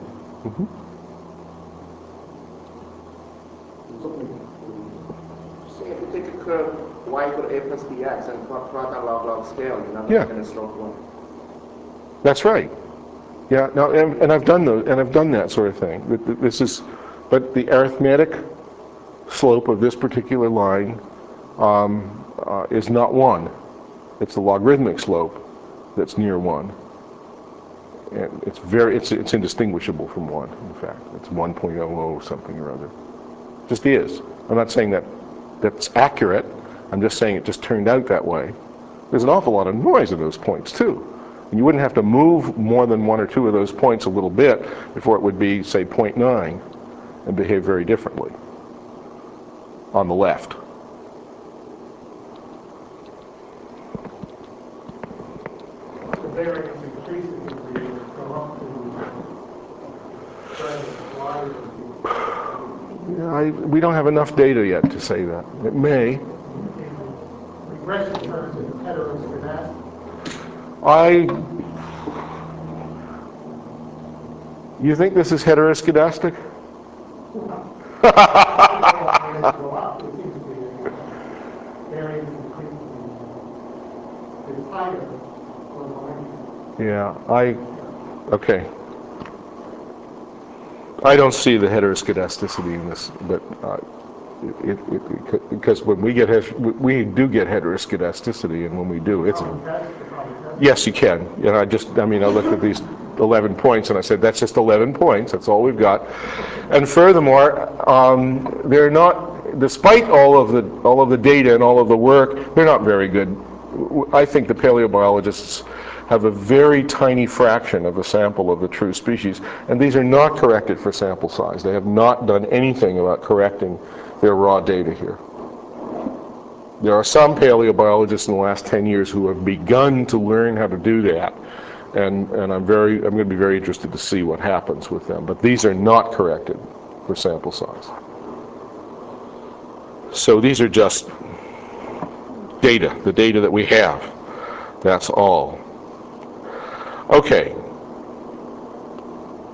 So if you take a curve y equal to a plus bx and plot on log scale, you're not going to slope 1. That's right. Yeah. No, and I've done those, and I've done that sort of thing. But the arithmetic slope of this particular line is not 1. It's the logarithmic slope that's near 1. And it's indistinguishable from 1, in fact. It's 1.00 something or other. Just is. I'm not saying that's accurate. I'm just saying it just turned out that way. There's an awful lot of noise at those points, too. And you wouldn't have to move more than 1 or 2 of those points a little bit before it would be, say, 0.9 and behave very differently on the left. The variance increases as we come up to We don't have enough data yet to say that. It may. Regression terms of heteroscedastic. You think this is heteroscedastic? Yeah, okay. I don't see the heteroscedasticity in this, but because when we do get heteroscedasticity, and when we do, it's yes, you can. You know, I looked at these 11 points and I said that's just 11 points. That's all we've got. And furthermore, they're not, despite all of the data and all of the work, they're not very good. I think the paleobiologists have a very tiny fraction of a sample of the true species, and these are not corrected for sample size. They have not done anything about correcting their raw data here. There are some paleobiologists in the last 10 years who have begun to learn how to do that, and I'm going to be very interested to see what happens with them. But these are not corrected for sample size. So these are just data, the data that we have. That's all. Okay.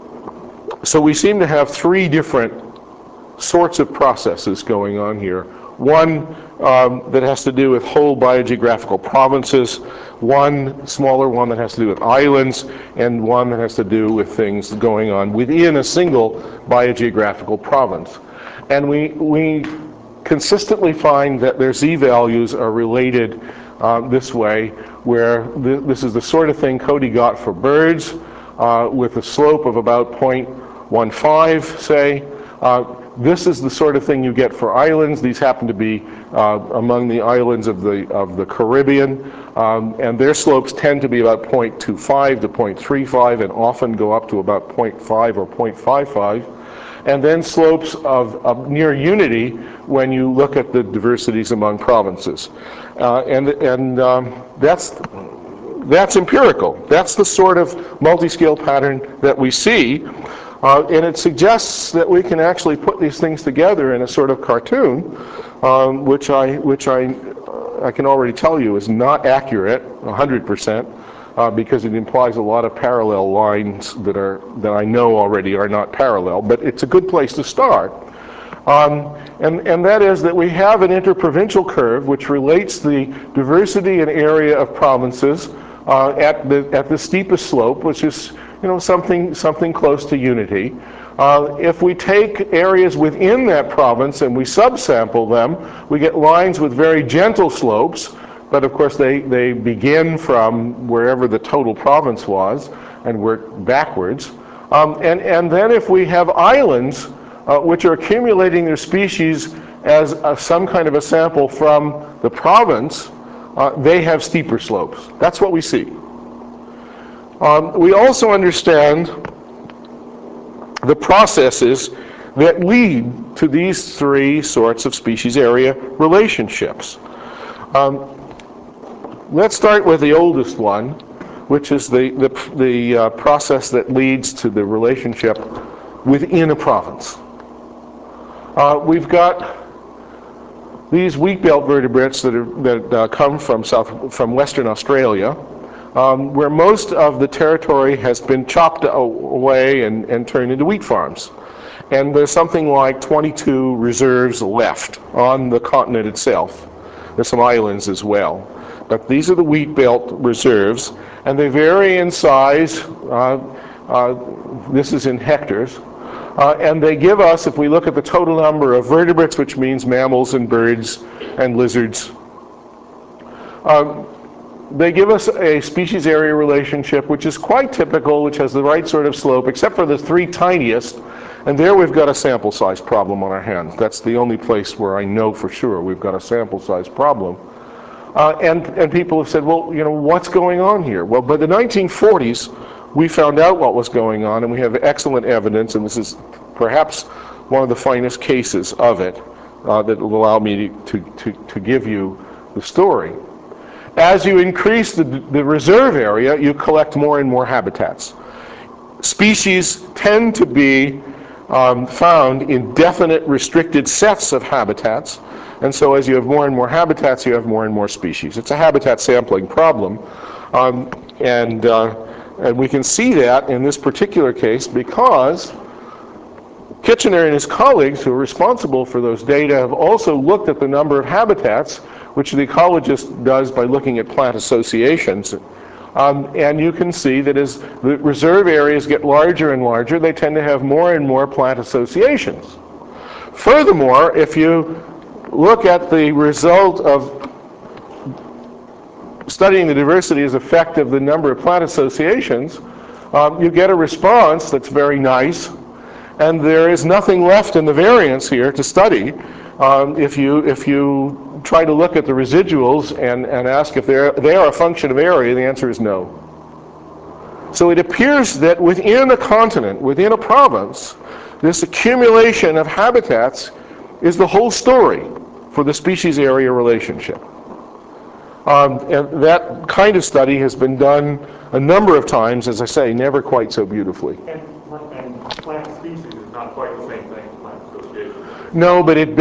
So we seem to have 3 different sorts of processes going on here. one that has to do with whole biogeographical provinces, one smaller one that has to do with islands, and one that has to do with things going on within a single biogeographical province. And we consistently find that their z-values are related this way, where this is the sort of thing Cody got for birds, with a slope of about 0.15, say. This is the sort of thing you get for islands. These happen to be among the islands of the Caribbean, and their slopes tend to be about 0.25 to 0.35, and often go up to about 0.5 or 0.55. And then slopes of near unity when you look at the diversities among provinces, that's empirical. That's the sort of multi-scale pattern that we see. And it suggests that we can actually put these things together in a sort of cartoon, which I can already tell you is not accurate 100%, because it implies a lot of parallel lines that I know already are not parallel. But it's a good place to start. And that is that we have an interprovincial curve which relates the diversity and area of provinces at the steepest slope, which is something close to unity. If we take areas within that province and we subsample them, we get lines with very gentle slopes, but of course they begin from wherever the total province was and work backwards. And then if we have islands which are accumulating their species as some kind of a sample from the province, they have steeper slopes. That's what we see. We also understand the processes that lead to these three sorts of species area relationships. Let's start with the oldest one, which is the process that leads to the relationship within a province. We've got these wheat belt vertebrates that come from Western Australia, where most of the territory has been chopped away and turned into wheat farms. And there's something like 22 reserves left on the continent itself. There's some islands as well. But these are the wheat belt reserves, and they vary in size. This is in hectares. And they give us, if we look at the total number of vertebrates, which means mammals and birds and lizards, they give us a species area relationship which is quite typical, which has the right sort of slope, except for the three tiniest. And there we've got a sample size problem on our hands. That's the only place where I know for sure we've got a sample size problem. And people have said, well, what's going on here? Well, by the 1940s, we found out what was going on, and we have excellent evidence, and this is perhaps one of the finest cases of it that will allow me to give you the story. As you increase the reserve area, you collect more and more habitats. Species tend to be found in definite restricted sets of habitats, and so as you have more and more habitats, you have more and more species. It's a habitat sampling problem, and we can see that in this particular case because Kitchener and his colleagues, who are responsible for those data, have also looked at the number of habitats, which the ecologist does by looking at plant associations. And you can see that as the reserve areas get larger and larger, they tend to have more and more plant associations. Furthermore, if you look at the result of studying the diversity as effect of the number of plant associations, you get a response that's very nice, and there is nothing left in the variance here to study. If you try to look at the residuals and ask if they are a function of area, the answer is no. So it appears that within a continent, within a province, this accumulation of habitats is the whole story for the species area relationship. And that kind of study has been done a number of times, as I say, never quite so beautifully. And plant species is not quite the same thing as plant association. No, but it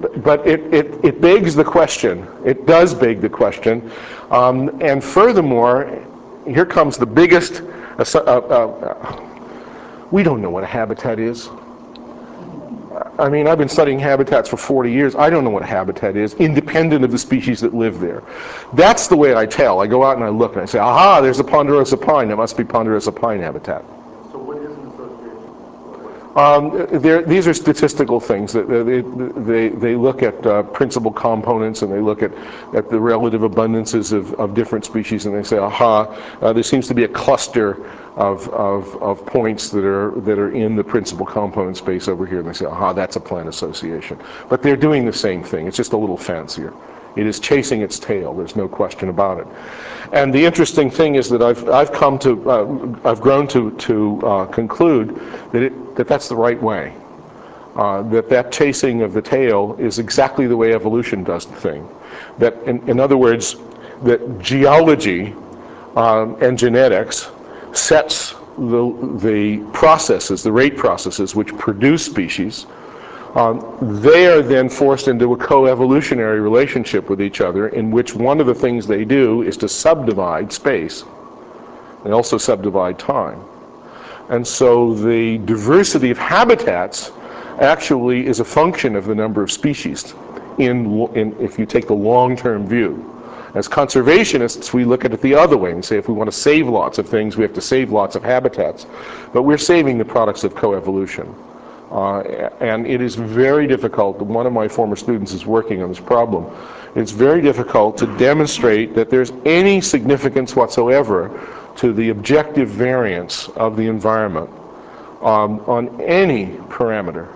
begs the question. It does beg the question. And furthermore, here comes the biggest. We don't know what a habitat is. I mean, I've been studying habitats for 40 years. I don't know what a habitat is, independent of the species that live there. That's the way I tell. I go out and I look and I say, aha, there's a ponderosa pine. That must be ponderosa pine habitat. So what is an association? These are statistical things. They look at principal components, and they look at the relative abundances of different species, and they say, aha, there seems to be a cluster of points that are in the principal component space over here, and they say, aha, that's a plant association. But they're doing the same thing. It's just a little fancier. It is chasing its tail. There's no question about it. And the interesting thing is that I've grown to conclude that that's the right way. That chasing of the tail is exactly the way evolution does the thing. That, in other words, that geology and genetics sets the processes, the rate processes which produce species. They are then forced into a co-evolutionary relationship with each other, in which one of the things they do is to subdivide space and also subdivide time. And so the diversity of habitats actually is a function of the number of species if you take the long-term view. As conservationists, we look at it the other way and say, if we want to save lots of things, we have to save lots of habitats. But we're saving the products of coevolution. And it is very difficult. One of my former students is working on this problem. It's very difficult to demonstrate that there's any significance whatsoever to the objective variance of the environment on any parameter.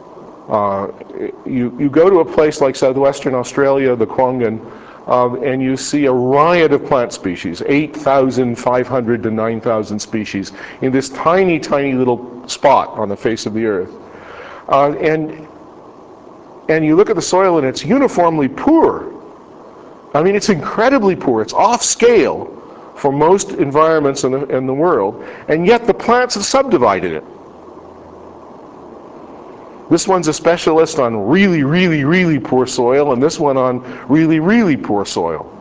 You go to a place like southwestern Australia, the Kwanghan, and you see a riot of plant species, 8,500 to 9,000 species, in this tiny, tiny little spot on the face of the earth. And you look at the soil and it's uniformly poor. I mean, it's incredibly poor. It's off scale for most environments in the world, and yet the plants have subdivided it. This one's a specialist on really, really, really poor soil, and this one on really, really poor soil.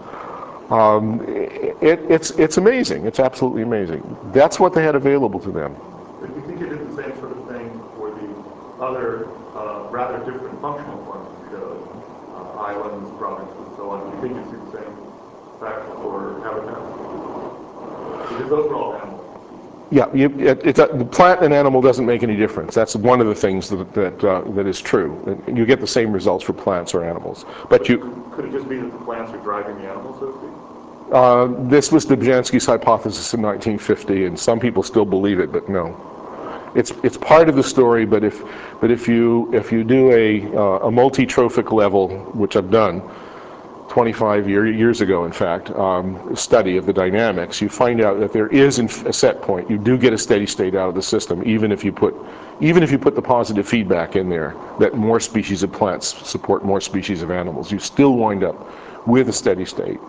It's amazing. It's absolutely amazing. That's what they had available to them. But you think it is the same sort of thing for the other rather different functional forms you showed, islands, provinces, and so on? Do you think you see the same factor for habitats? Because those are all animals. Yeah, the plant and animal doesn't make any difference. That's one of the things that is true. You get the same results for plants or animals. But could it just be that the plants are driving the animals, so to speak? This was Dobzhansky's hypothesis in 1950, and some people still believe it, but no. It's part of the story. But if you do a multi-trophic level, which I've done 25 years ago, in fact, study of the dynamics, you find out that there is a set point. You do get a steady state out of the system, even if you put the positive feedback in there that more species of plants support more species of animals. You still wind up with a steady state.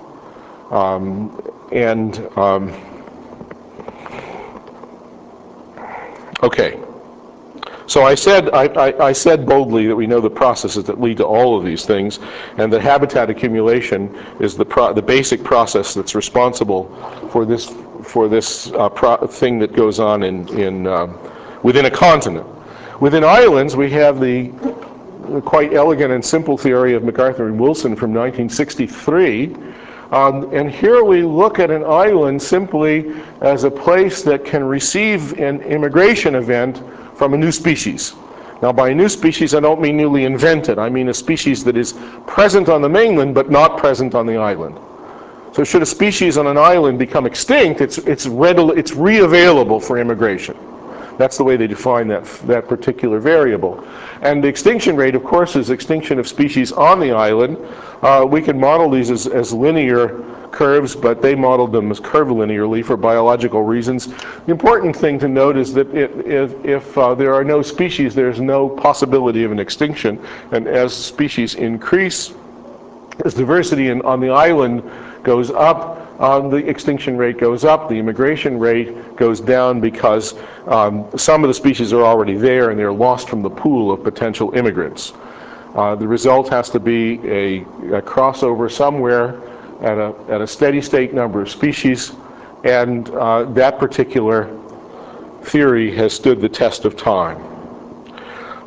Okay. So I said boldly that we know the processes that lead to all of these things, and that habitat accumulation is the basic process that's responsible for this thing that goes on within a continent. Within islands, we have the quite elegant and simple theory of MacArthur and Wilson from 1963. And here we look at an island simply as a place that can receive an immigration event from a new species. Now, by a new species, I don't mean newly invented. I mean a species that is present on the mainland but not present on the island. So should a species on an island become extinct, it's re-available for immigration. That's the way they define that particular variable. And the extinction rate, of course, is extinction of species on the island. We can model these as linear curves, but they modeled them as curvilinearly for biological reasons. The important thing to note is that if there are no species, there's no possibility of an extinction. And as species increase, as diversity on the island goes up, the extinction rate goes up, the immigration rate goes down, because some of the species are already there and they're lost from the pool of potential immigrants. The result has to be a crossover somewhere at a steady state number of species, and that particular theory has stood the test of time.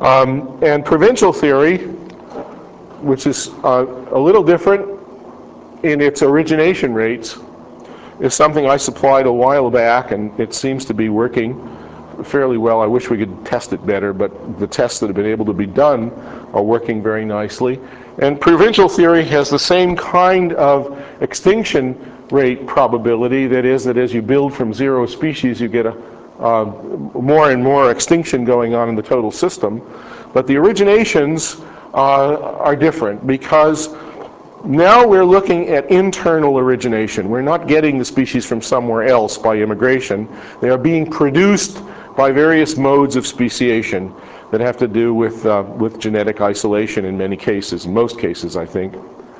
And provincial theory, which is a little different in its origination rates, is something I supplied a while back, and it seems to be working fairly well. I wish we could test it better, but the tests that have been able to be done are working very nicely. And provincial theory has the same kind of extinction rate probability, that is, that as you build from zero species, you get a more and more extinction going on in the total system. But the originations are different, because now we're looking at internal origination. We're not getting the species from somewhere else by immigration. They are being produced by various modes of speciation that have to do with genetic isolation in many cases, in most cases, I think.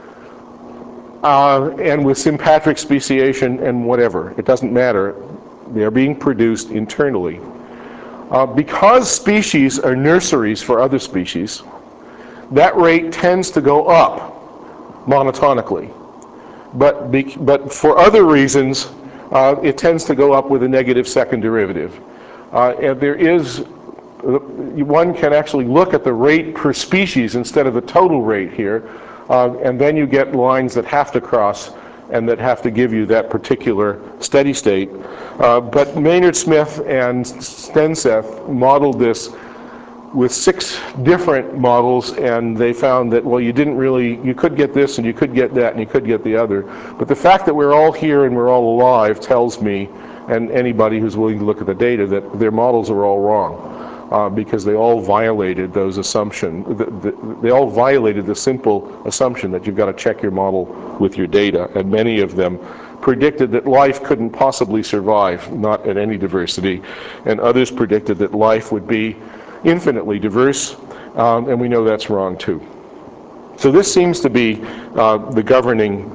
And with sympatric speciation and whatever. It doesn't matter. They are being produced internally. Because species are nurseries for other species, that rate tends to go up monotonically. But for other reasons, it tends to go up with a negative second derivative. And there is, one can actually look at the rate per species instead of the total rate here, and then you get lines that have to cross and that have to give you that particular steady state. But Maynard Smith and Stenseth modeled this with 6 different models, and they found that, well, you could get this, and you could get that, and you could get the other. But the fact that we're all here and we're all alive tells me, and anybody who's willing to look at the data, that their models are all wrong, because they all violated those assumptions. They all violated the simple assumption that you've got to check your model with your data, and many of them predicted that life couldn't possibly survive, not at any diversity, and others predicted that life would be infinitely diverse, and we know that's wrong too. So this seems to be the governing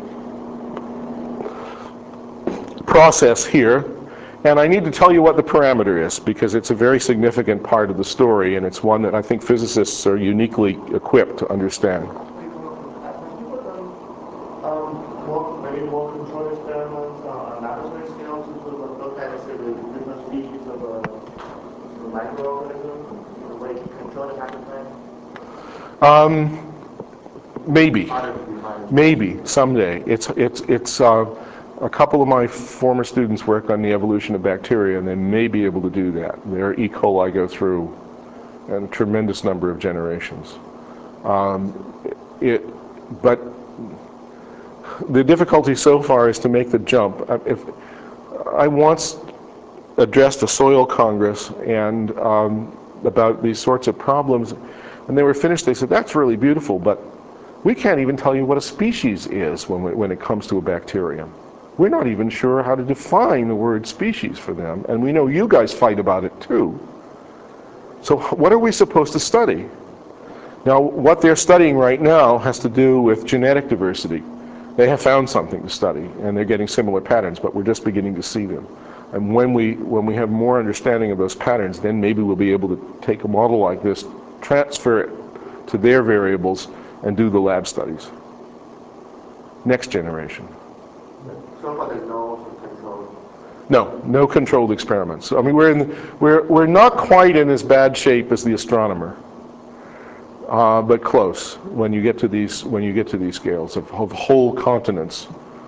process here, and I need to tell you what the parameter is, because it's a very significant part of the story, and it's one that I think physicists are uniquely equipped to understand. Maybe more controlled experiments on laboratory scales to sort of look at, say, the different species of a microorganism, the way you control the habitat? Maybe someday. It's a couple of my former students work on the evolution of bacteria, and they may be able to do that. Their E. coli go through a tremendous number of generations. But the difficulty so far is to make the jump. If I once addressed a soil congress and about these sorts of problems, and they were finished, they said, that's really beautiful, but we can't even tell you what a species is when it comes to a bacterium. We're not even sure how to define the word species for them, and we know you guys fight about it too. So what are we supposed to study? Now, what they're studying right now has to do with genetic diversity. They have found something to study, and they're getting similar patterns, but we're just beginning to see them. And when we have more understanding of those patterns, then maybe we'll be able to take a model like this, transfer it to their variables, and do the lab studies. Next generation. So far there's no control. No controlled experiments. I mean, we're not quite in as bad shape as the astronomer, but close when you get to these scales of whole continents.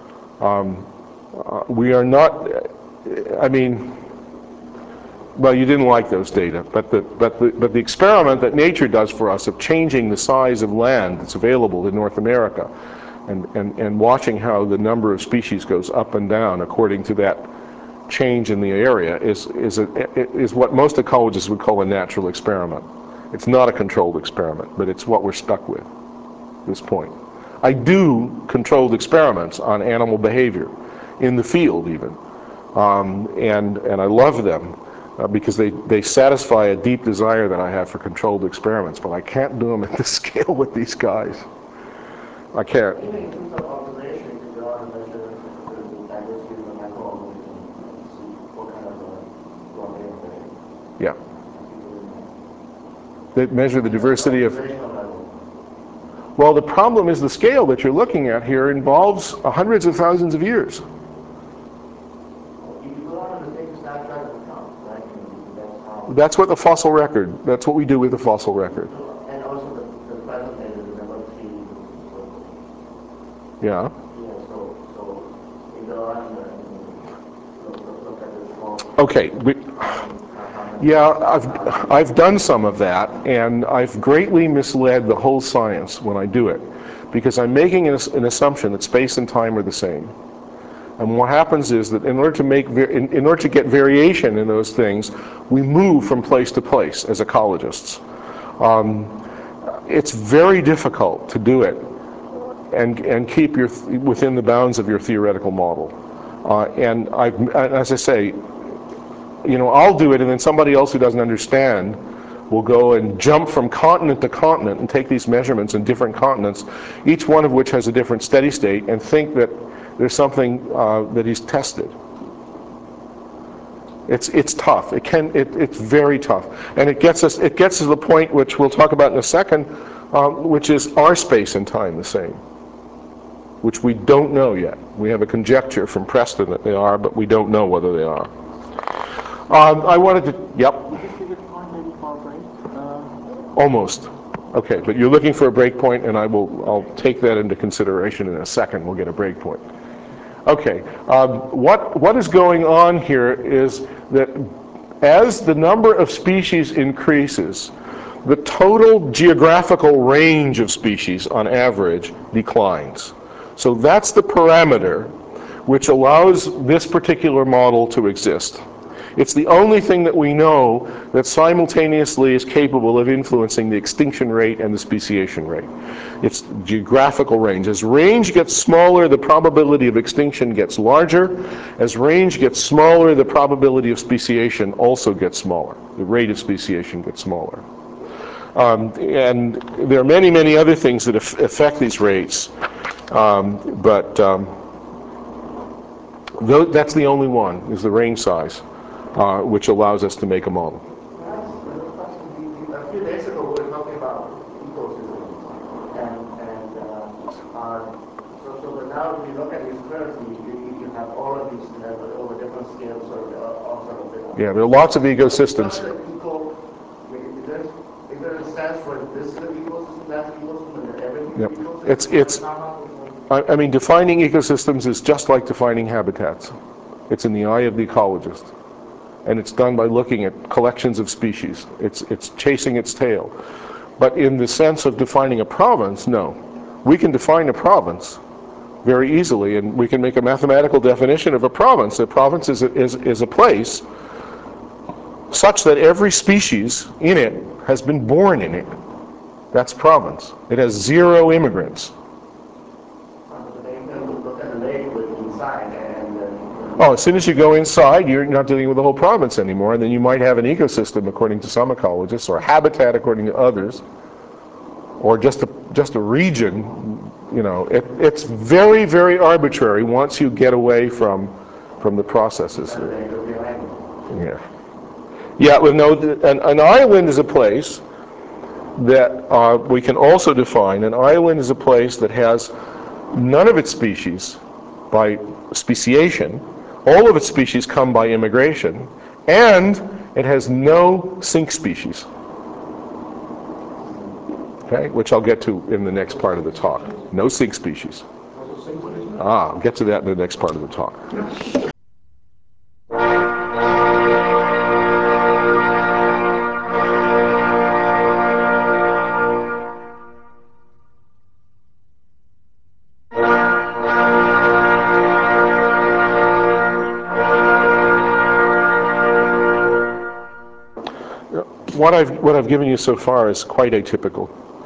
We are not. I mean, well, you didn't like those data, but the experiment that nature does for us of changing the size of land that's available in North America, and watching how the number of species goes up and down according to that change in the area is what most ecologists would call a natural experiment. It's not a controlled experiment, but it's what we're stuck with at this point. I do controlled experiments on animal behavior in the field even, and I love them because they satisfy a deep desire that I have for controlled experiments, but I can't do them at this scale with these guys. I can't. Even in terms of observation, you could go out and measure the diversity of the microorganisms and see what kind of raw data they Yeah. They measure the diversity of. Well, the problem is the scale that you're looking at here involves hundreds of thousands of years. You go out and take a snapshot of the trunk, right? And that's how That's what the fossil record, that's what we do with the fossil record. And also the present day, the number three. Yeah. Yeah, so we go around and look at the small. Okay. Yeah, I've done some of that, and I've greatly misled the whole science when I do it, because I'm making an assumption that space and time are the same. And what happens is that in order to get variation in those things, we move from place to place as ecologists. It's very difficult to do it and keep within the bounds of your theoretical model. And as I say, I'll do it, and then somebody else who doesn't understand will go and jump from continent to continent and take these measurements in different continents, each one of which has a different steady state, and think that there's something that he's tested. It's tough. It's very tough, and it gets to the point which we'll talk about in a second, which is, are space and time the same? Which we don't know yet. We have a conjecture from Preston that they are, but we don't know whether they are. I wanted to, yep. Almost. Okay, but you're looking for a break point, and I'll take that into consideration in a second. We'll get a break point. Okay, what is going on here is that as the number of species increases, the total geographical range of species on average declines. So that's the parameter which allows this particular model to exist. It's the only thing that we know that simultaneously is capable of influencing the extinction rate and the speciation rate. It's geographical range. As range gets smaller, the probability of extinction gets larger. As range gets smaller, the probability of speciation also gets smaller. The rate of speciation gets smaller. And there are many, many other things that affect these rates, but that's the only one, is the range size, which allows us to make a model. A few days ago, we were talking about ecosystems, so now if you look at these curves, you have all of these over different scales, so all sort of. Yeah, there are lots of ecosystems. Is there a sense for this is an ecosystem, that's an ecosystem, and everything Yep. is an ecosystem? I mean, defining ecosystems is just like defining habitats. It's in the eye of the ecologist. And it's done by looking at collections of species. It's chasing its tail. But in the sense of defining a province, no. We can define a province very easily, and we can make a mathematical definition of a province. A province is a place such that every species in it has been born in it. That's province. It has 0 immigrants. Look at the lake with inside Oh, as soon as you go inside, you're not dealing with the whole province anymore, and then you might have an ecosystem according to some ecologists, or a habitat according to others, or just a region. It's very, very arbitrary once you get away from the processes. Yeah. Yeah. Well, no. An island is a place that we can also define. An island is a place that has none of its species by speciation. All of its species come by immigration, and it has no sink species. Okay, which I'll get to in the next part of the talk. No sink species. I'll get to that in the next part of the talk. What I've given you so far is quite atypical.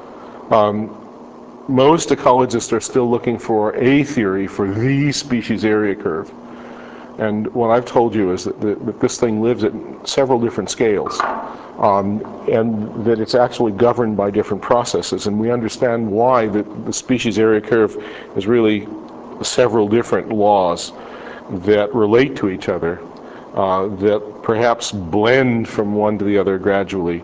Most ecologists are still looking for a theory for the species area curve. And what I've told you is that this thing lives at several different scales, and that it's actually governed by different processes. And we understand why the species area curve is really several different laws that relate to each other, that perhaps blend from one to the other gradually.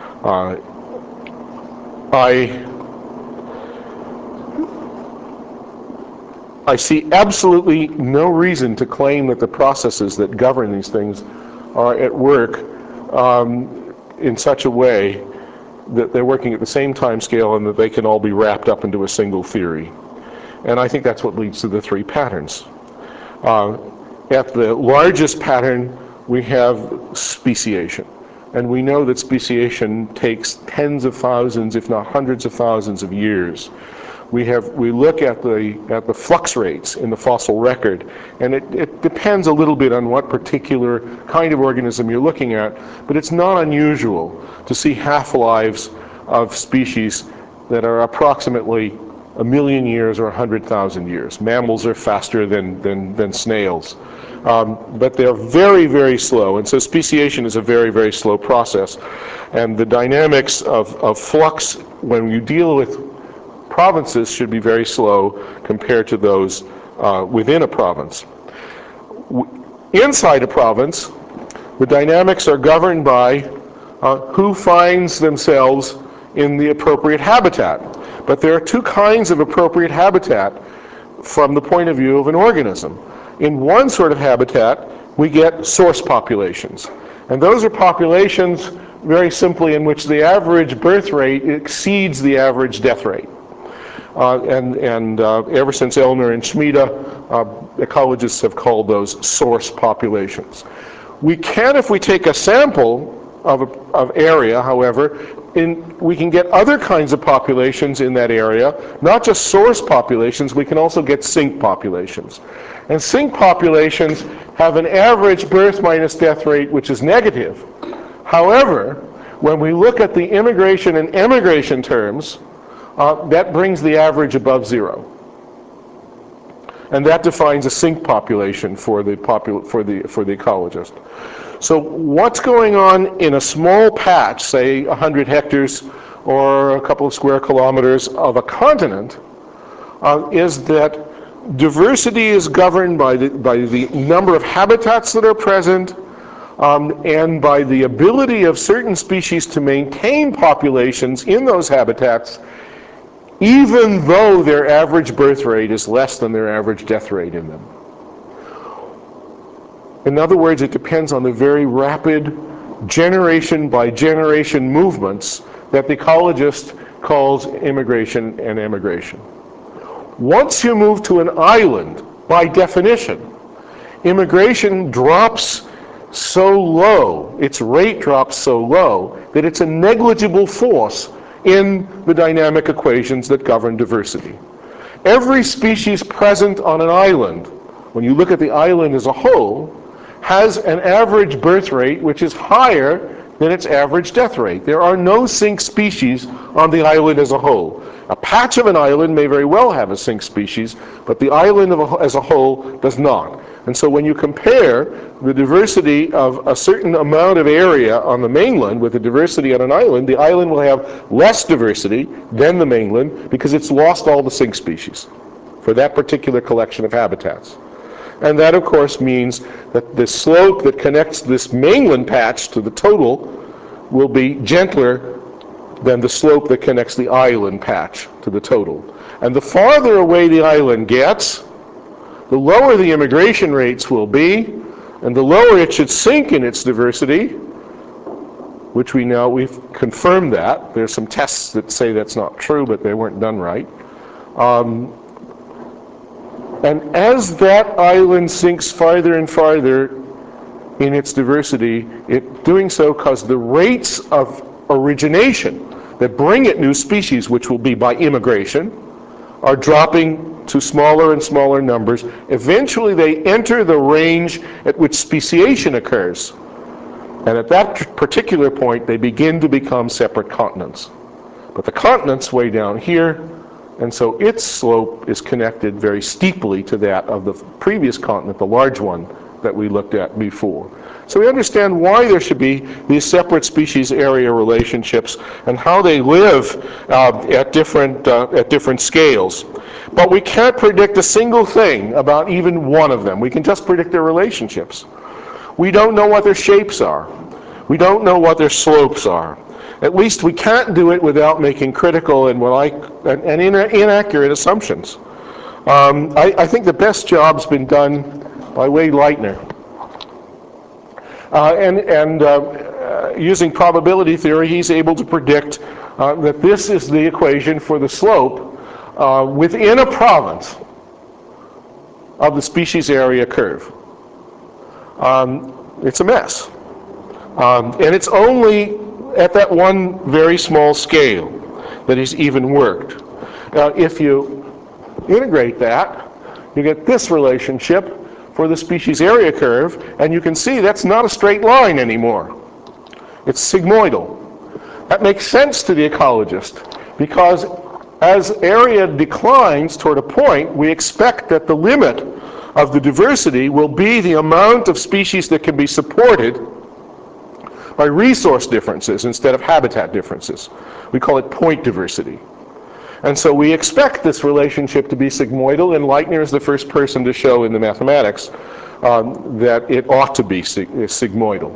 I see absolutely no reason to claim that the processes that govern these things are at work in such a way that they're working at the same time scale and that they can all be wrapped up into a single theory. And I think that's what leads to the three patterns. At the largest pattern, we have speciation. And we know that speciation takes tens of thousands, if not hundreds of thousands of years. We look at the flux rates in the fossil record, and it depends a little bit on what particular kind of organism you're looking at, but it's not unusual to see half-lives of species that are approximately 1 million years or 100,000 years. Mammals are faster than snails. But they're very, very slow, and so speciation is a very, very slow process. And the dynamics of flux, when you deal with provinces, should be very slow compared to those within a province. Inside a province, the dynamics are governed by who finds themselves in the appropriate habitat. But there are two kinds of appropriate habitat from the point of view of an organism. In one sort of habitat, we get source populations. And those are populations, very simply, in which the average birth rate exceeds the average death rate. Ever since Elner and Schmida, ecologists have called those source populations. We can, if we take a sample of area, however, we can get other kinds of populations in that area, not just source populations, we can also get sink populations. And sink populations have an average birth minus death rate which is negative. However, when we look at the immigration and emigration terms, that brings the average above 0. And that defines a sink population for the ecologist. So what's going on in a small patch, say 100 hectares or a couple of square kilometers of a continent, is that diversity is governed by the number of habitats that are present, and by the ability of certain species to maintain populations in those habitats, even though their average birth rate is less than their average death rate in them. In other words, it depends on the very rapid generation by generation movements that the ecologist calls immigration and emigration. Once you move to an island, by definition, immigration drops so low, its rate drops so low, that it's a negligible force in the dynamic equations that govern diversity. Every species present on an island, when you look at the island as a whole, has an average birth rate which is higher than its average death rate. There are no sink species on the island as a whole. A patch of an island may very well have a sink species, but the island as a whole does not. And so when you compare the diversity of a certain amount of area on the mainland with the diversity on an island, the island will have less diversity than the mainland because it's lost all the sink species for that particular collection of habitats. And that, of course, means that the slope that connects this mainland patch to the total will be gentler than the slope that connects the island patch to the total. And the farther away the island gets, the lower the immigration rates will be, and the lower it should sink in its diversity, which we've confirmed that. There's some tests that say that's not true, but they weren't done right. And as that island sinks farther and farther in its diversity, doing so because the rates of origination that bring it new species, which will be by immigration, are dropping to smaller and smaller numbers. Eventually they enter the range at which speciation occurs. And at that particular point, they begin to become separate continents. But the continent's way down here, and so its slope is connected very steeply to that of the previous continent, the large one that we looked at before. So we understand why there should be these separate species area relationships and how they live at different scales. But we can't predict a single thing about even one of them. We can just predict their relationships. We don't know what their shapes are. We don't know what their slopes are. At least we can't do it without making critical and inaccurate assumptions. I think the best job's been done by Wade Leitner. using probability theory, he's able to predict that this is the equation for the slope within a province of the species area curve. It's a mess. And it's only at that one very small scale that he's even worked. Now, if you integrate that, you get this relationship for the species area curve, and you can see that's not a straight line anymore. It's sigmoidal. That makes sense to the ecologist, because as area declines toward a point, we expect that the limit of the diversity will be the amount of species that can be supported by resource differences instead of habitat differences. We call it point diversity. And so we expect this relationship to be sigmoidal, and Leitner is the first person to show in the mathematics that it ought to be sigmoidal.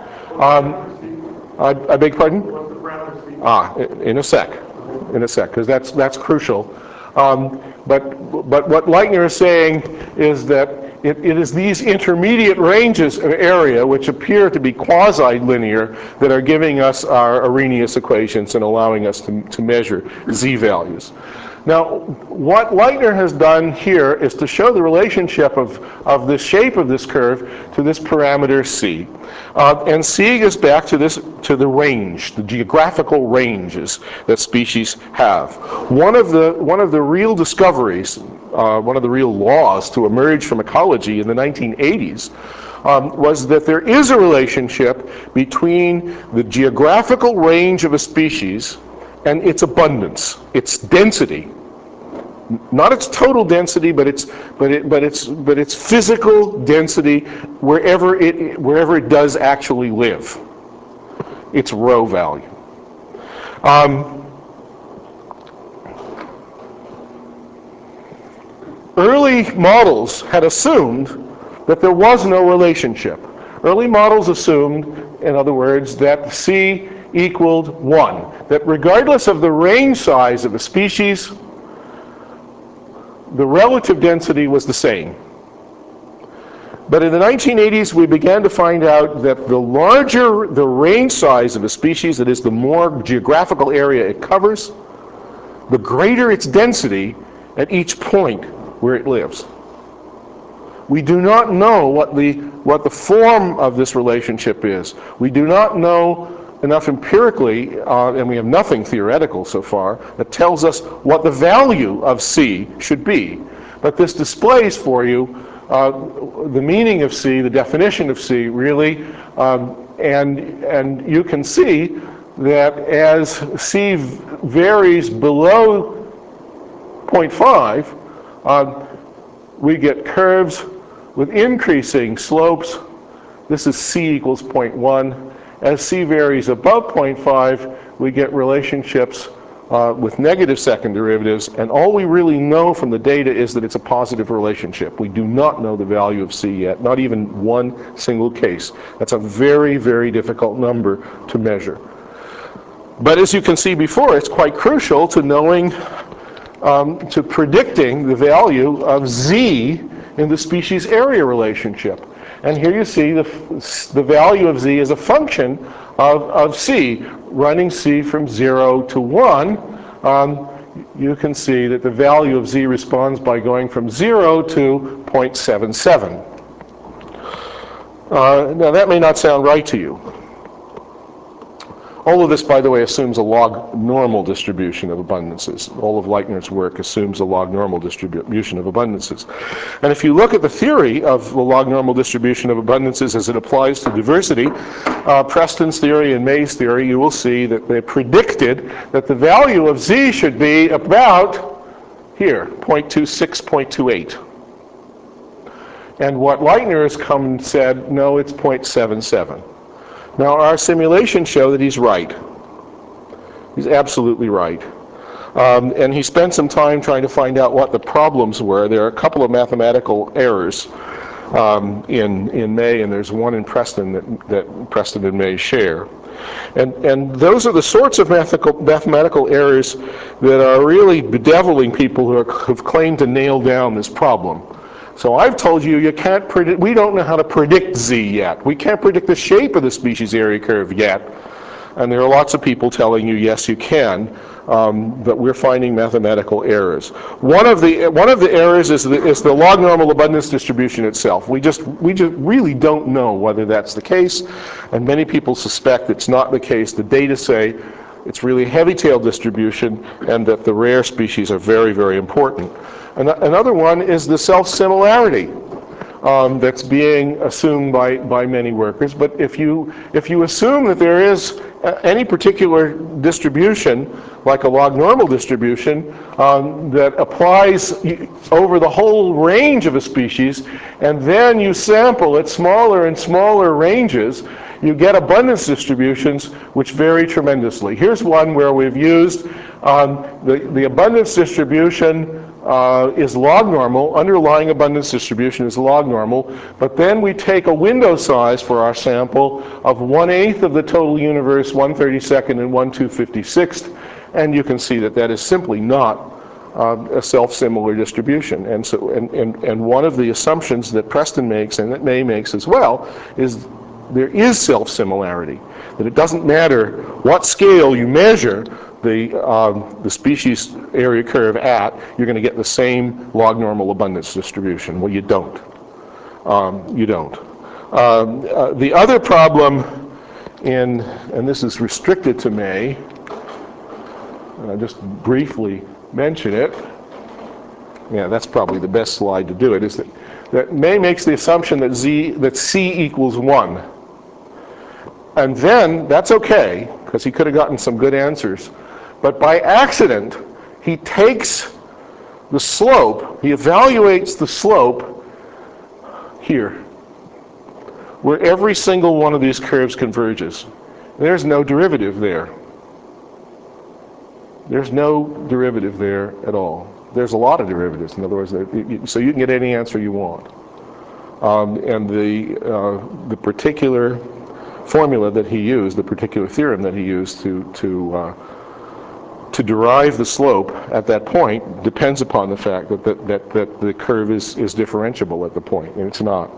I beg pardon? What's the parameter C? In a sec, because that's crucial. But what Leitner is saying is that it is these intermediate ranges of area which appear to be quasi-linear that are giving us our Arrhenius equations and allowing us to measure z values. Now, what Leitner has done here is to show the relationship of the shape of this curve to this parameter c. And c goes back to the range, the geographical ranges that species have. One of the real discoveries, one of the real laws to emerge from ecology in the 1980s was that there is a relationship between the geographical range of a species and its abundance, its density. Not its total density, but its physical density wherever it does actually live. Its rho value. Early models had assumed that there was no relationship. Early models assumed, in other words, that C equaled 1. That regardless of the range size of a species, the relative density was the same. But in the 1980s, we began to find out that the larger the range size of a species, that is, the more geographical area it covers, the greater its density at each point where it lives. We do not know what the form of this relationship is. We do not know enough empirically, and we have nothing theoretical so far, that tells us what the value of C should be. But this displays for you the meaning of C, the definition of C, really, and you can see that as C varies below 0.5, we get curves with increasing slopes. This is C equals 0.1. As C varies above 0.5, we get relationships with negative second derivatives, and all we really know from the data is that it's a positive relationship. We do not know the value of C yet, not even one single case. That's a very, very difficult number to measure. But as you can see before, it's quite crucial to knowing, to predicting the value of Z in the species area relationship. And here you see the value of Z is a function of C. Running C from 0 to 1, you can see that the value of Z responds by going from 0 to 0.77. Now that may not sound right to you. All of this, by the way, assumes a log normal distribution of abundances. All of Leitner's work assumes a log normal distribution of abundances. And if you look at the theory of the log normal distribution of abundances as it applies to diversity, Preston's theory and May's theory, you will see that they predicted that the value of Z should be about here, 0.26, 0.28. And what Leitner has come and said, no, it's 0.77. Now, our simulations show that he's right. He's absolutely right. And he spent some time trying to find out what the problems were. There are a couple of mathematical errors in May, and there's one in Preston that Preston and May share. And those are the sorts of mathematical errors that are really bedeviling people who have claimed to nail down this problem. So I've told you, you can't predict, we don't know how to predict Z yet. We can't predict the shape of the species area curve yet. And there are lots of people telling you, yes, you can, but we're finding mathematical errors. One of the errors is the log normal abundance distribution itself. We just really don't know whether that's the case, and many people suspect it's not the case. The data say it's really a heavy-tailed distribution, and that the rare species are very, very important. Another one is the self-similarity that's being assumed by many workers. But if you assume that there is any particular distribution, like a log normal distribution, that applies over the whole range of a species, and then you sample at smaller and smaller ranges, you get abundance distributions which vary tremendously. Here's one where we've used the abundance distribution is log normal, underlying abundance distribution is log normal, but then we take a window size for our sample of 1/8 of the total universe, 1/32 and 1/256, and you can see that that is simply not a self-similar distribution. And so, and one of the assumptions that Preston makes, and that May makes as well, is there is self-similarity, that it doesn't matter what scale you measure the species area curve at, you're going to get the same log normal abundance distribution. Well, you don't. You don't. The other problem and this is restricted to May, and I'll just briefly mention it. Yeah, that's probably the best slide to do it, is that May makes the assumption that C equals 1. And then, that's okay, because he could have gotten some good answers. But by accident, he takes the slope, he evaluates the slope here, where every single one of these curves converges. There's no derivative there. There's no derivative there at all. There's a lot of derivatives, in other words, so you can get any answer you want. And the particular formula that he used, the particular theorem that he used to derive the slope at that point depends upon the fact that the curve is differentiable at the point, and it's not.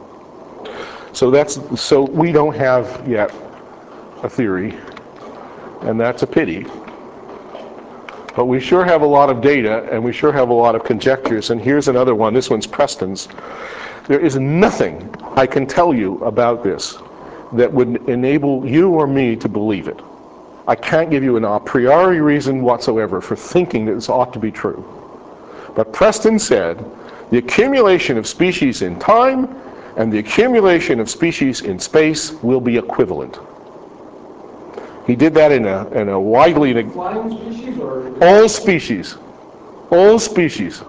So we don't have yet a theory, and that's a pity. But we sure have a lot of data, and we sure have a lot of conjectures, and here's another one. This one's Preston's. There is nothing I can tell you about this that would enable you or me to believe it. I can't give you an a priori reason whatsoever for thinking that this ought to be true. But Preston said the accumulation of species in time and the accumulation of species in space will be equivalent. He did that in a widely... Flying species or? All species. All species.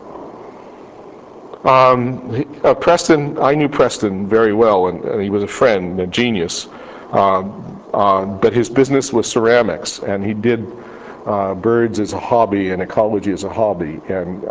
Preston, I knew Preston very well, and he was a friend, a genius. But his business was ceramics, and he did birds as a hobby and ecology as a hobby, and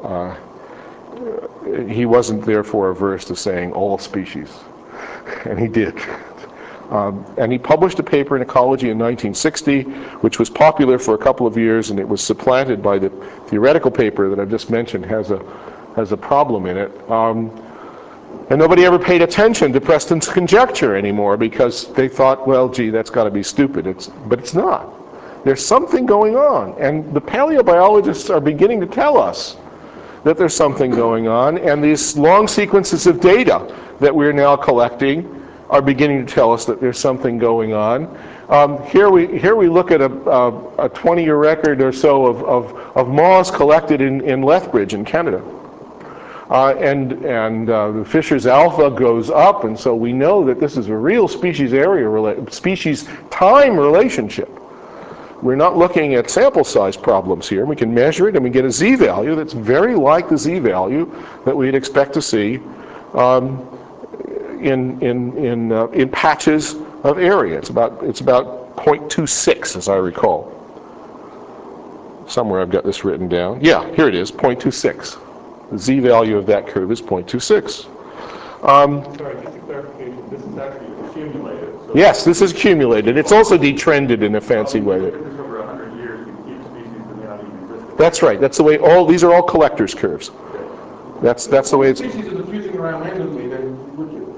he wasn't therefore averse to saying all species, and he did. And he published a paper in Ecology in 1960, which was popular for a couple of years, and it was supplanted by the theoretical paper that I've just mentioned, has a problem in it. And nobody ever paid attention to Preston's conjecture anymore because they thought, well, gee, that's got to be stupid. But it's not. There's something going on, and the paleobiologists are beginning to tell us that there's something going on, and these long sequences of data that we're now collecting are beginning to tell us that there's something going on. Here we look at a 20-year record or so of moths collected in Lethbridge in Canada. And the Fisher's alpha goes up, and so we know that this is a real species time relationship. We're not looking at sample size problems here. We can measure it, and we get a z-value that's very like the z-value that we'd expect to see in patches of area. It's about 0.26, as I recall. Somewhere I've got this written down. Yeah, here it is, 0.26. The z-value of that curve is 0.26. Sorry, just a clarification. This is actually accumulated. So yes, this is accumulated. It's also detrended in a fancy way. If this over 100 years, you keep species that may not even exist. That's right. That's the way these are all collectors' curves. That's the way it's... Species in the freezing around randomly, then would you?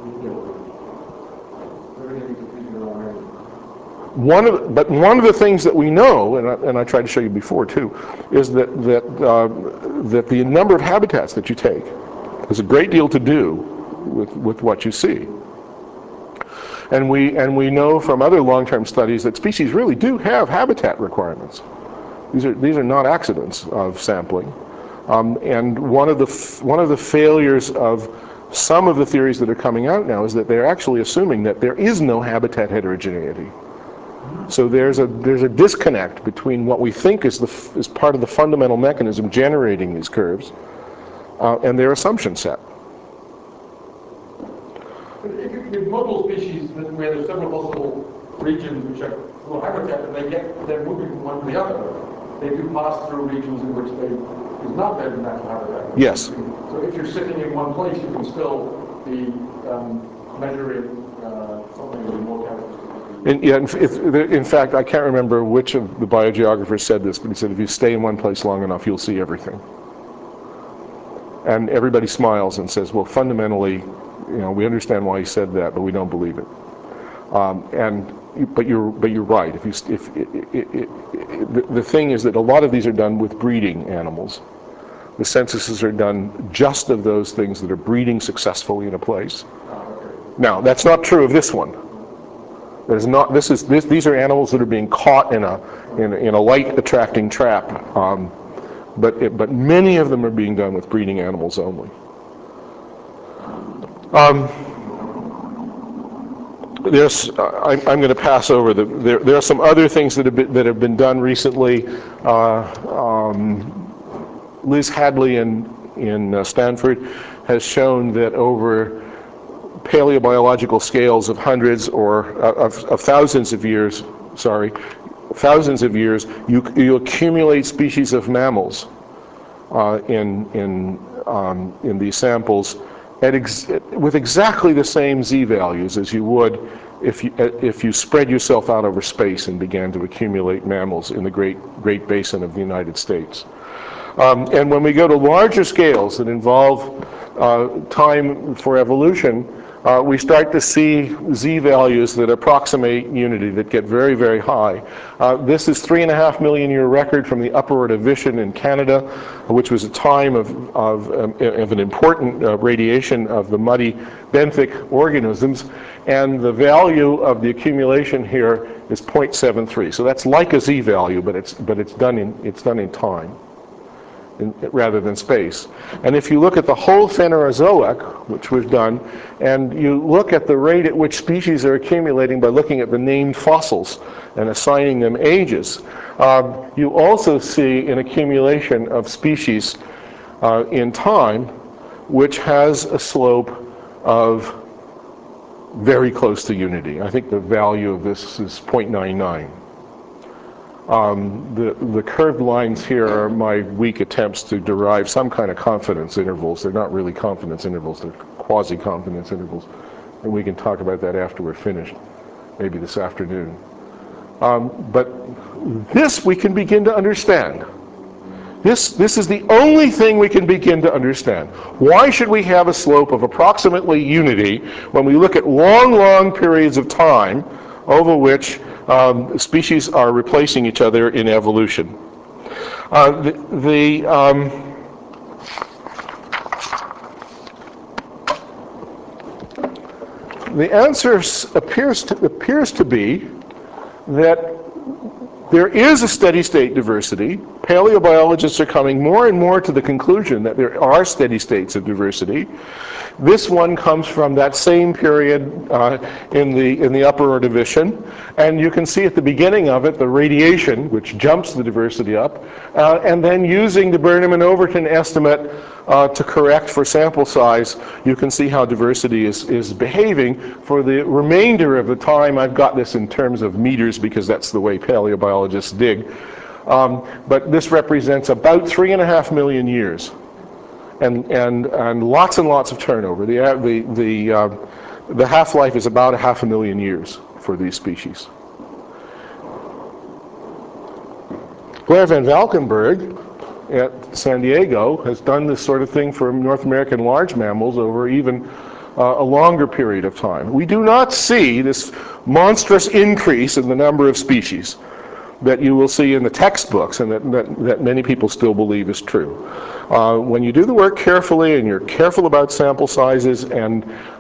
Everything's competing around randomly. But one of the things that we know, and I tried to show you before too, is that the number of habitats that you take has a great deal to do with what you see. And we know from other long-term studies that species really do have habitat requirements. These are not accidents of sampling. And one of the failures of some of the theories that are coming out now is that they're actually assuming that there is no habitat heterogeneity. So there's a disconnect between what we think is part of the fundamental mechanism generating these curves and their assumption set. If you give multiple species where there's several possible regions which have no habitat, and they're moving from one to the other, they do pass through regions in which there's not their natural habitat. Yes. So if you're sitting in one place, you can still be measuring something with more characteristics. In fact, I can't remember which of the biogeographers said this, but he said if you stay in one place long enough, you'll see everything. And everybody smiles and says, well, fundamentally, we understand why he said that, but we don't believe it. But you're right. The thing is that a lot of these are done with breeding animals. The censuses are done just of those things that are breeding successfully in a place. Now, that's not true of this one. These are animals that are being caught in a light attracting trap, but many of them are being done with breeding animals only. I'm going to pass over. There are some other things that have been done recently. Liz Hadley in Stanford has shown that over paleobiological scales of hundreds or of thousands of years, you accumulate species of mammals in these samples with exactly the same z-values as you would if you spread yourself out over space and began to accumulate mammals in the Great Basin of the United States. And when we go to larger scales that involve time for evolution, we start to see z-values that approximate unity, that get very, very high. This is 3.5 million year record from the Upper Ordovician in Canada, which was a time of an important radiation of the muddy benthic organisms, and the value of the accumulation here is 0.73. So that's like a z-value, but it's done in time rather than space. And if you look at the whole Phanerozoic, which we've done, and you look at the rate at which species are accumulating by looking at the named fossils and assigning them ages, you also see an accumulation of species in time which has a slope of very close to unity. I think the value of this is 0.99. The curved lines here are my weak attempts to derive some kind of confidence intervals. They're not really confidence intervals, they're quasi-confidence intervals. And we can talk about that after we're finished, maybe this afternoon. But this we can begin to understand. This is the only thing we can begin to understand. Why should we have a slope of approximately unity when we look at long, long periods of time over which species are replacing each other in evolution? The answer appears to be that there is a steady state diversity. Paleobiologists are coming more and more to the conclusion that there are steady states of diversity. This one comes from that same period in the Upper Ordovician, and you can see at the beginning of it the radiation, which jumps the diversity up, and then using the Burnham and Overton estimate to correct for sample size, you can see how diversity is behaving for the remainder of the time. I've got this in terms of meters because that's the way paleobiologists dig. But this represents about 3.5 million years, and lots and lots of turnover. The half-life is about 500,000 years for these species. Blair van Valkenburg at San Diego has done this sort of thing for North American large mammals over even a longer period of time. We do not see this monstrous increase in the number of species that you will see in the textbooks, and that many people still believe is true. When you do the work carefully and you're careful about sample sizes and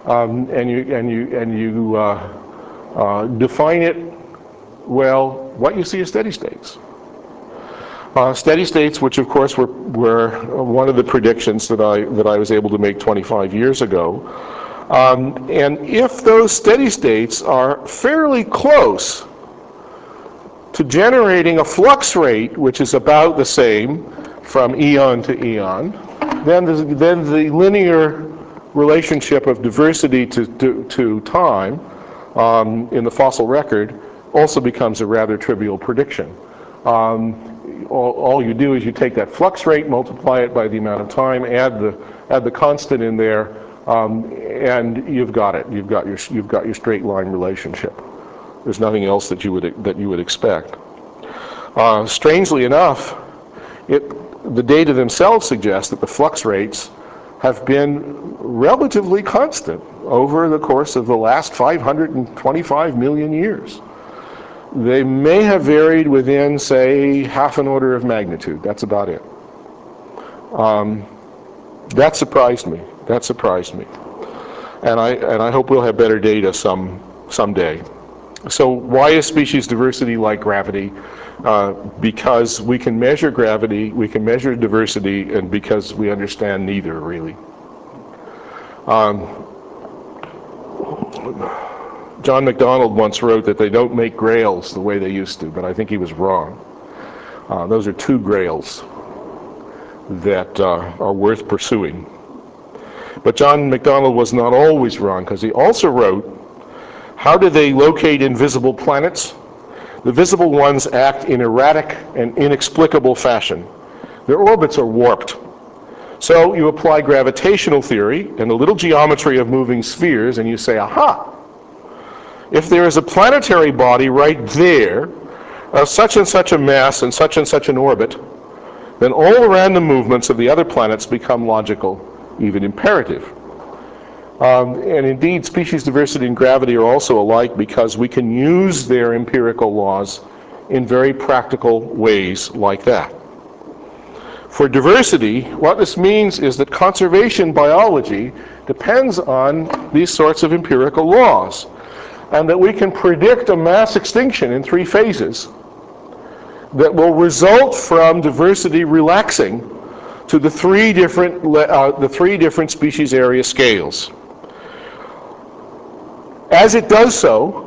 you define it well, what you see is steady states. Steady states, which of course were one of the predictions that I was able to make 25 years ago. And if those steady states are fairly close to generating a flux rate which is about the same from eon to eon, then the linear relationship of diversity to time in the fossil record also becomes a rather trivial prediction. All you do is you take that flux rate, multiply it by the amount of time, add the constant in there, and you've got it. You've got your straight line relationship. There's nothing else that you would expect. Strangely enough, the data themselves suggest that the flux rates have been relatively constant over the course of the last 525 million years. They may have varied within, say, half an order of magnitude. That's about it. That surprised me. And I hope we'll have better data someday. So why is species diversity like gravity? Because we can measure gravity, we can measure diversity, and because we understand neither, really. John MacDonald once wrote that they don't make grails the way they used to, but I think he was wrong. Those are two grails that are worth pursuing. But John MacDonald was not always wrong, because he also wrote, how do they locate invisible planets? The visible ones act in erratic and inexplicable fashion. Their orbits are warped. So you apply gravitational theory and a little geometry of moving spheres, and you say, aha! If there is a planetary body right there, of such and such a mass and such an orbit, then all the random movements of the other planets become logical, even imperative. And indeed, species diversity and gravity are also alike because we can use their empirical laws in very practical ways like that. For diversity, what this means is that conservation biology depends on these sorts of empirical laws, and that we can predict a mass extinction in 3 phases that will result from diversity relaxing to the three different species area scales. As it does so,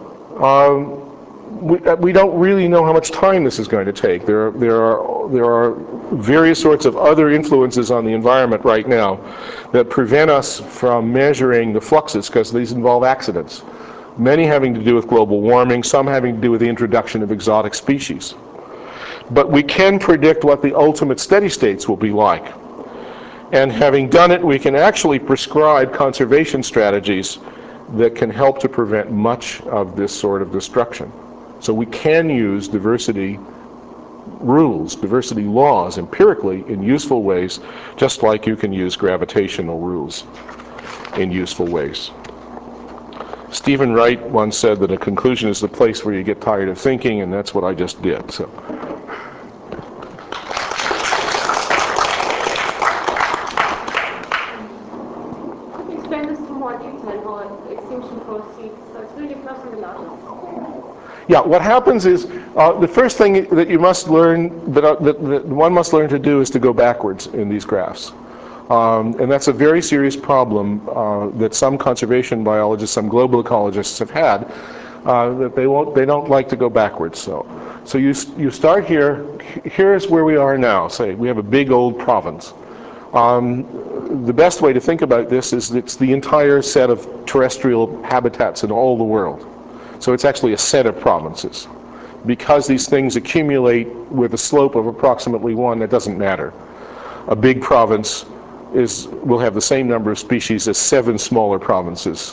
we don't really know how much time this is going to take. There are various sorts of other influences on the environment right now that prevent us from measuring the fluxes, because these involve accidents. Many having to do with global warming, some having to do with the introduction of exotic species. But we can predict what the ultimate steady states will be like. And having done it, we can actually prescribe conservation strategies that can help to prevent much of this sort of destruction. So we can use diversity rules, diversity laws, empirically in useful ways, just like you can use gravitational rules in useful ways. Stephen Wright once said that a conclusion is the place where you get tired of thinking, and that's what I just did. So. Explain this to more detail, how extinction proceeds. So it's really crossing the line. Yeah, what happens is the first thing that you must learn, that one must learn to do, is to go backwards in these graphs. And that's a very serious problem that some conservation biologists, some global ecologists have had, that they don't like to go backwards. So you start here. Here's where we are now. Say we have a big old province. The best way to think about this is it's the entire set of terrestrial habitats in all the world. So it's actually a set of provinces. Because these things accumulate with a slope of approximately 1, that doesn't matter. A big province will have the same number of species as 7 smaller provinces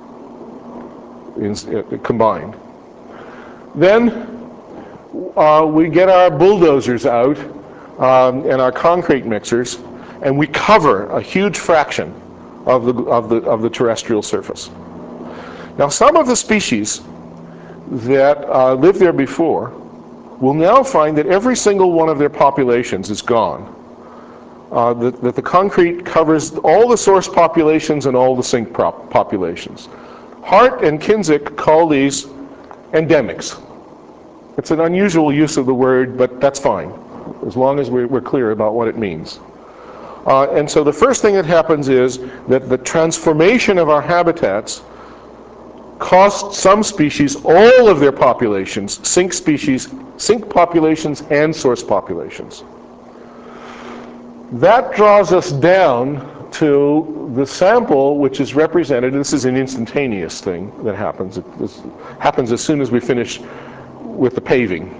combined. Then we get our bulldozers out and our concrete mixers, and we cover a huge fraction of the terrestrial surface. Now, some of the species that lived there before will now find that every single one of their populations is gone. That the concrete covers all the source populations and all the sink populations. Hart and Kinsick call these endemics. It's an unusual use of the word, but that's fine, as long as we're clear about what it means. And so the first thing that happens is that the transformation of our habitats cost some species all of their populations, sink populations and source populations. That draws us down to the sample, which is represented. This is an instantaneous thing that happens. This happens as soon as we finish with the paving.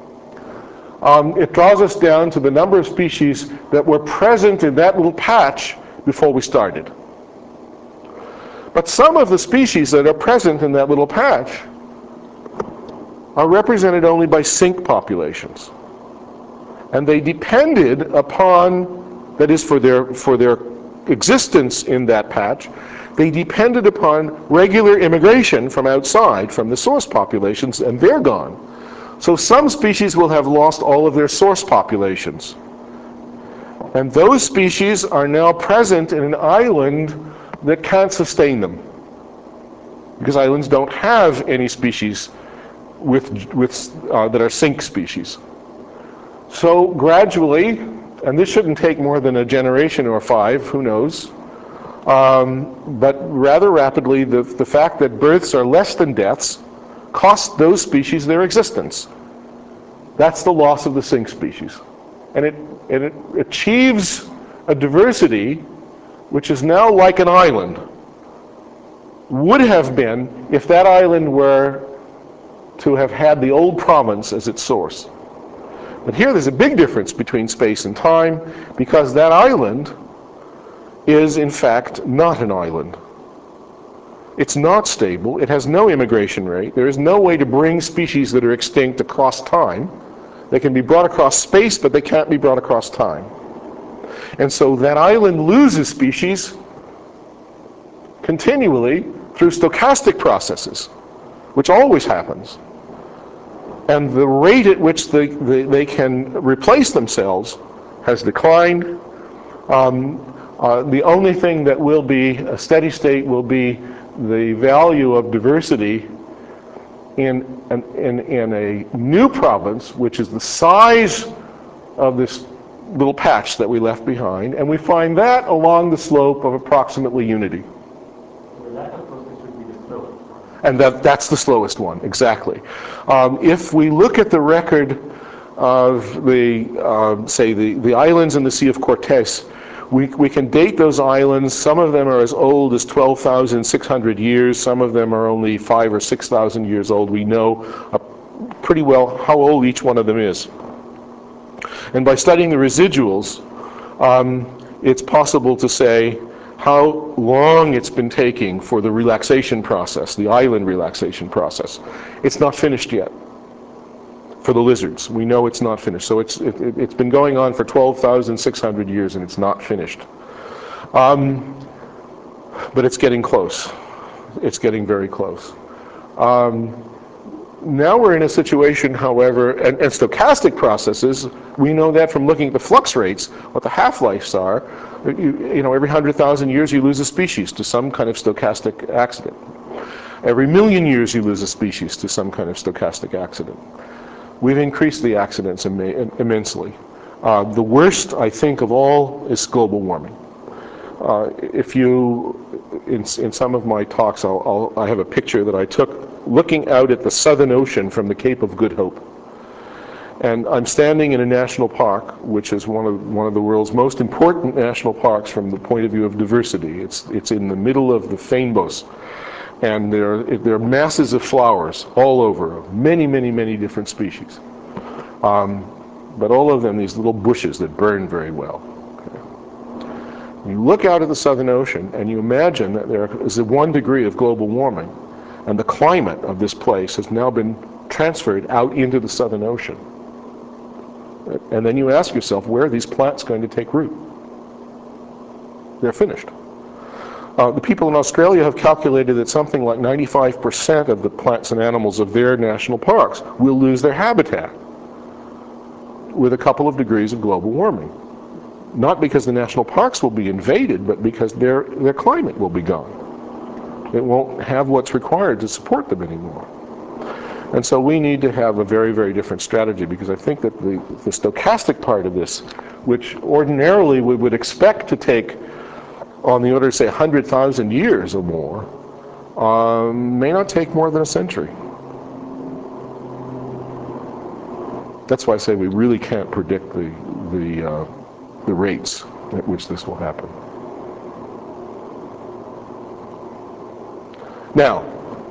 It draws us down to the number of species that were present in that little patch before we started. But some of the species that are present in that little patch are represented only by sink populations. And they depended upon, that is, for their existence in that patch, they depended upon regular immigration from outside, from the source populations, and they're gone. So some species will have lost all of their source populations. And those species are now present in an island that can't sustain them, because islands don't have any species that are sink species. So gradually, and this shouldn't take more than a generation or 5, who knows, but rather rapidly, the fact that births are less than deaths cost those species their existence. That's the loss of the sink species. And it achieves a diversity which is now like an island. Would have been if that island were to have had the old province as its source. But here there's a big difference between space and time, because that island is in fact not an island. It's not stable. It has no immigration rate. There is no way to bring species that are extinct across time. They can be brought across space, but they can't be brought across time. And so that island loses species continually through stochastic processes, which always happens. And the rate at which they can replace themselves has declined. The only thing that will be a steady state will be the value of diversity in a new province, which is the size of this little patch that we left behind, and we find that along the slope of approximately unity. The latter process should be the slowest. And that's the slowest one, exactly. If we look at the record of the islands in the Sea of Cortes, we can date those islands. Some of them are as old as 12,600 years. Some of them are only 5,000 or 6,000 years old. We know pretty well how old each one of them is. And by studying the residuals, it's possible to say how long it's been taking for the relaxation process, the island relaxation process. It's not finished yet. For the lizards, we know it's not finished. So it's been going on for 12,600 years and it's not finished. But it's getting close. It's getting very close. Now we're in a situation, however, and stochastic processes, we know that from looking at the flux rates, what the half-lives are. You know, every 100,000 years you lose a species to some kind of stochastic accident. Every million years you lose a species to some kind of stochastic accident. We've increased the accidents immensely. The worst, I think, of all is global warming. If you, in some of my talks, I have a picture that I took looking out at the Southern Ocean from the Cape of Good Hope. And I'm standing in a national park, which is one of the world's most important national parks from the point of view of diversity. It's in the middle of the Fynbos. And there are masses of flowers all over, many, many, many different species. But all of them, these little bushes that burn very well. Okay. You look out at the Southern Ocean and you imagine that there is a 1 degree of global warming, and the climate of this place has now been transferred out into the Southern Ocean. And then you ask yourself, where are these plants going to take root? They're finished. The people in Australia have calculated that something like 95% of the plants and animals of their national parks will lose their habitat with a couple of degrees of global warming. Not because the national parks will be invaded, but because their climate will be gone. It won't have what's required to support them anymore. And so we need to have a very, very different strategy, because I think that the stochastic part of this, which ordinarily we would expect to take on the order of, say, 100,000 years or more, may not take more than a century. That's why I say we really can't predict the rates at which this will happen. Now,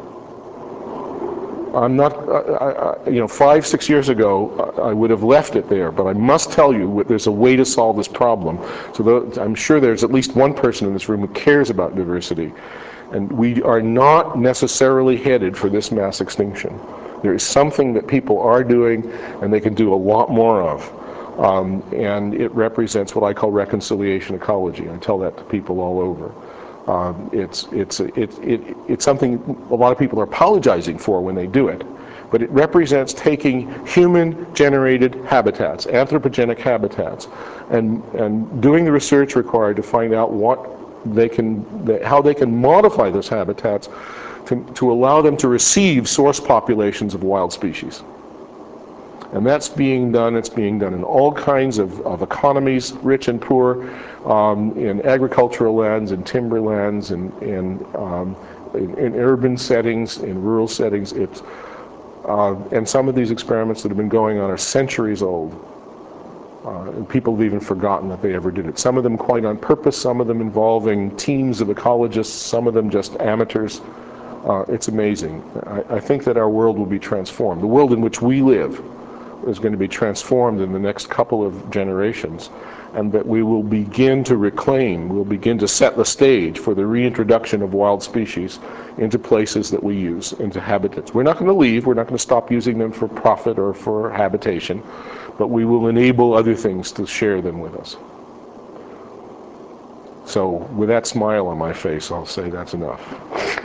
I'm not, 5-6 years ago, I would have left it there, but I must tell you there's a way to solve this problem. So I'm sure there's at least one person in this room who cares about diversity. And we are not necessarily headed for this mass extinction. There is something that people are doing, and they can do a lot more of. And it represents what I call reconciliation ecology. I tell that to people all over. It's something a lot of people are apologizing for when they do it, but it represents taking human-generated habitats, anthropogenic habitats, and doing the research required to find out how they can modify those habitats to allow them to receive source populations of wild species. And that's being done. It's being done in all kinds of economies, rich and poor, in agricultural lands, in timberlands, in urban settings, in rural settings. And some of these experiments that have been going on are centuries old. And people have even forgotten that they ever did it. Some of them quite on purpose, some of them involving teams of ecologists, some of them just amateurs. It's amazing. I think that our world will be transformed. The world in which we live is going to be transformed in the next couple of generations, and that we will begin to reclaim, we'll begin to set the stage for the reintroduction of wild species into places that we use, into habitats. We're not going to leave, we're not going to stop using them for profit or for habitation, but we will enable other things to share them with us. So with that smile on my face, I'll say that's enough.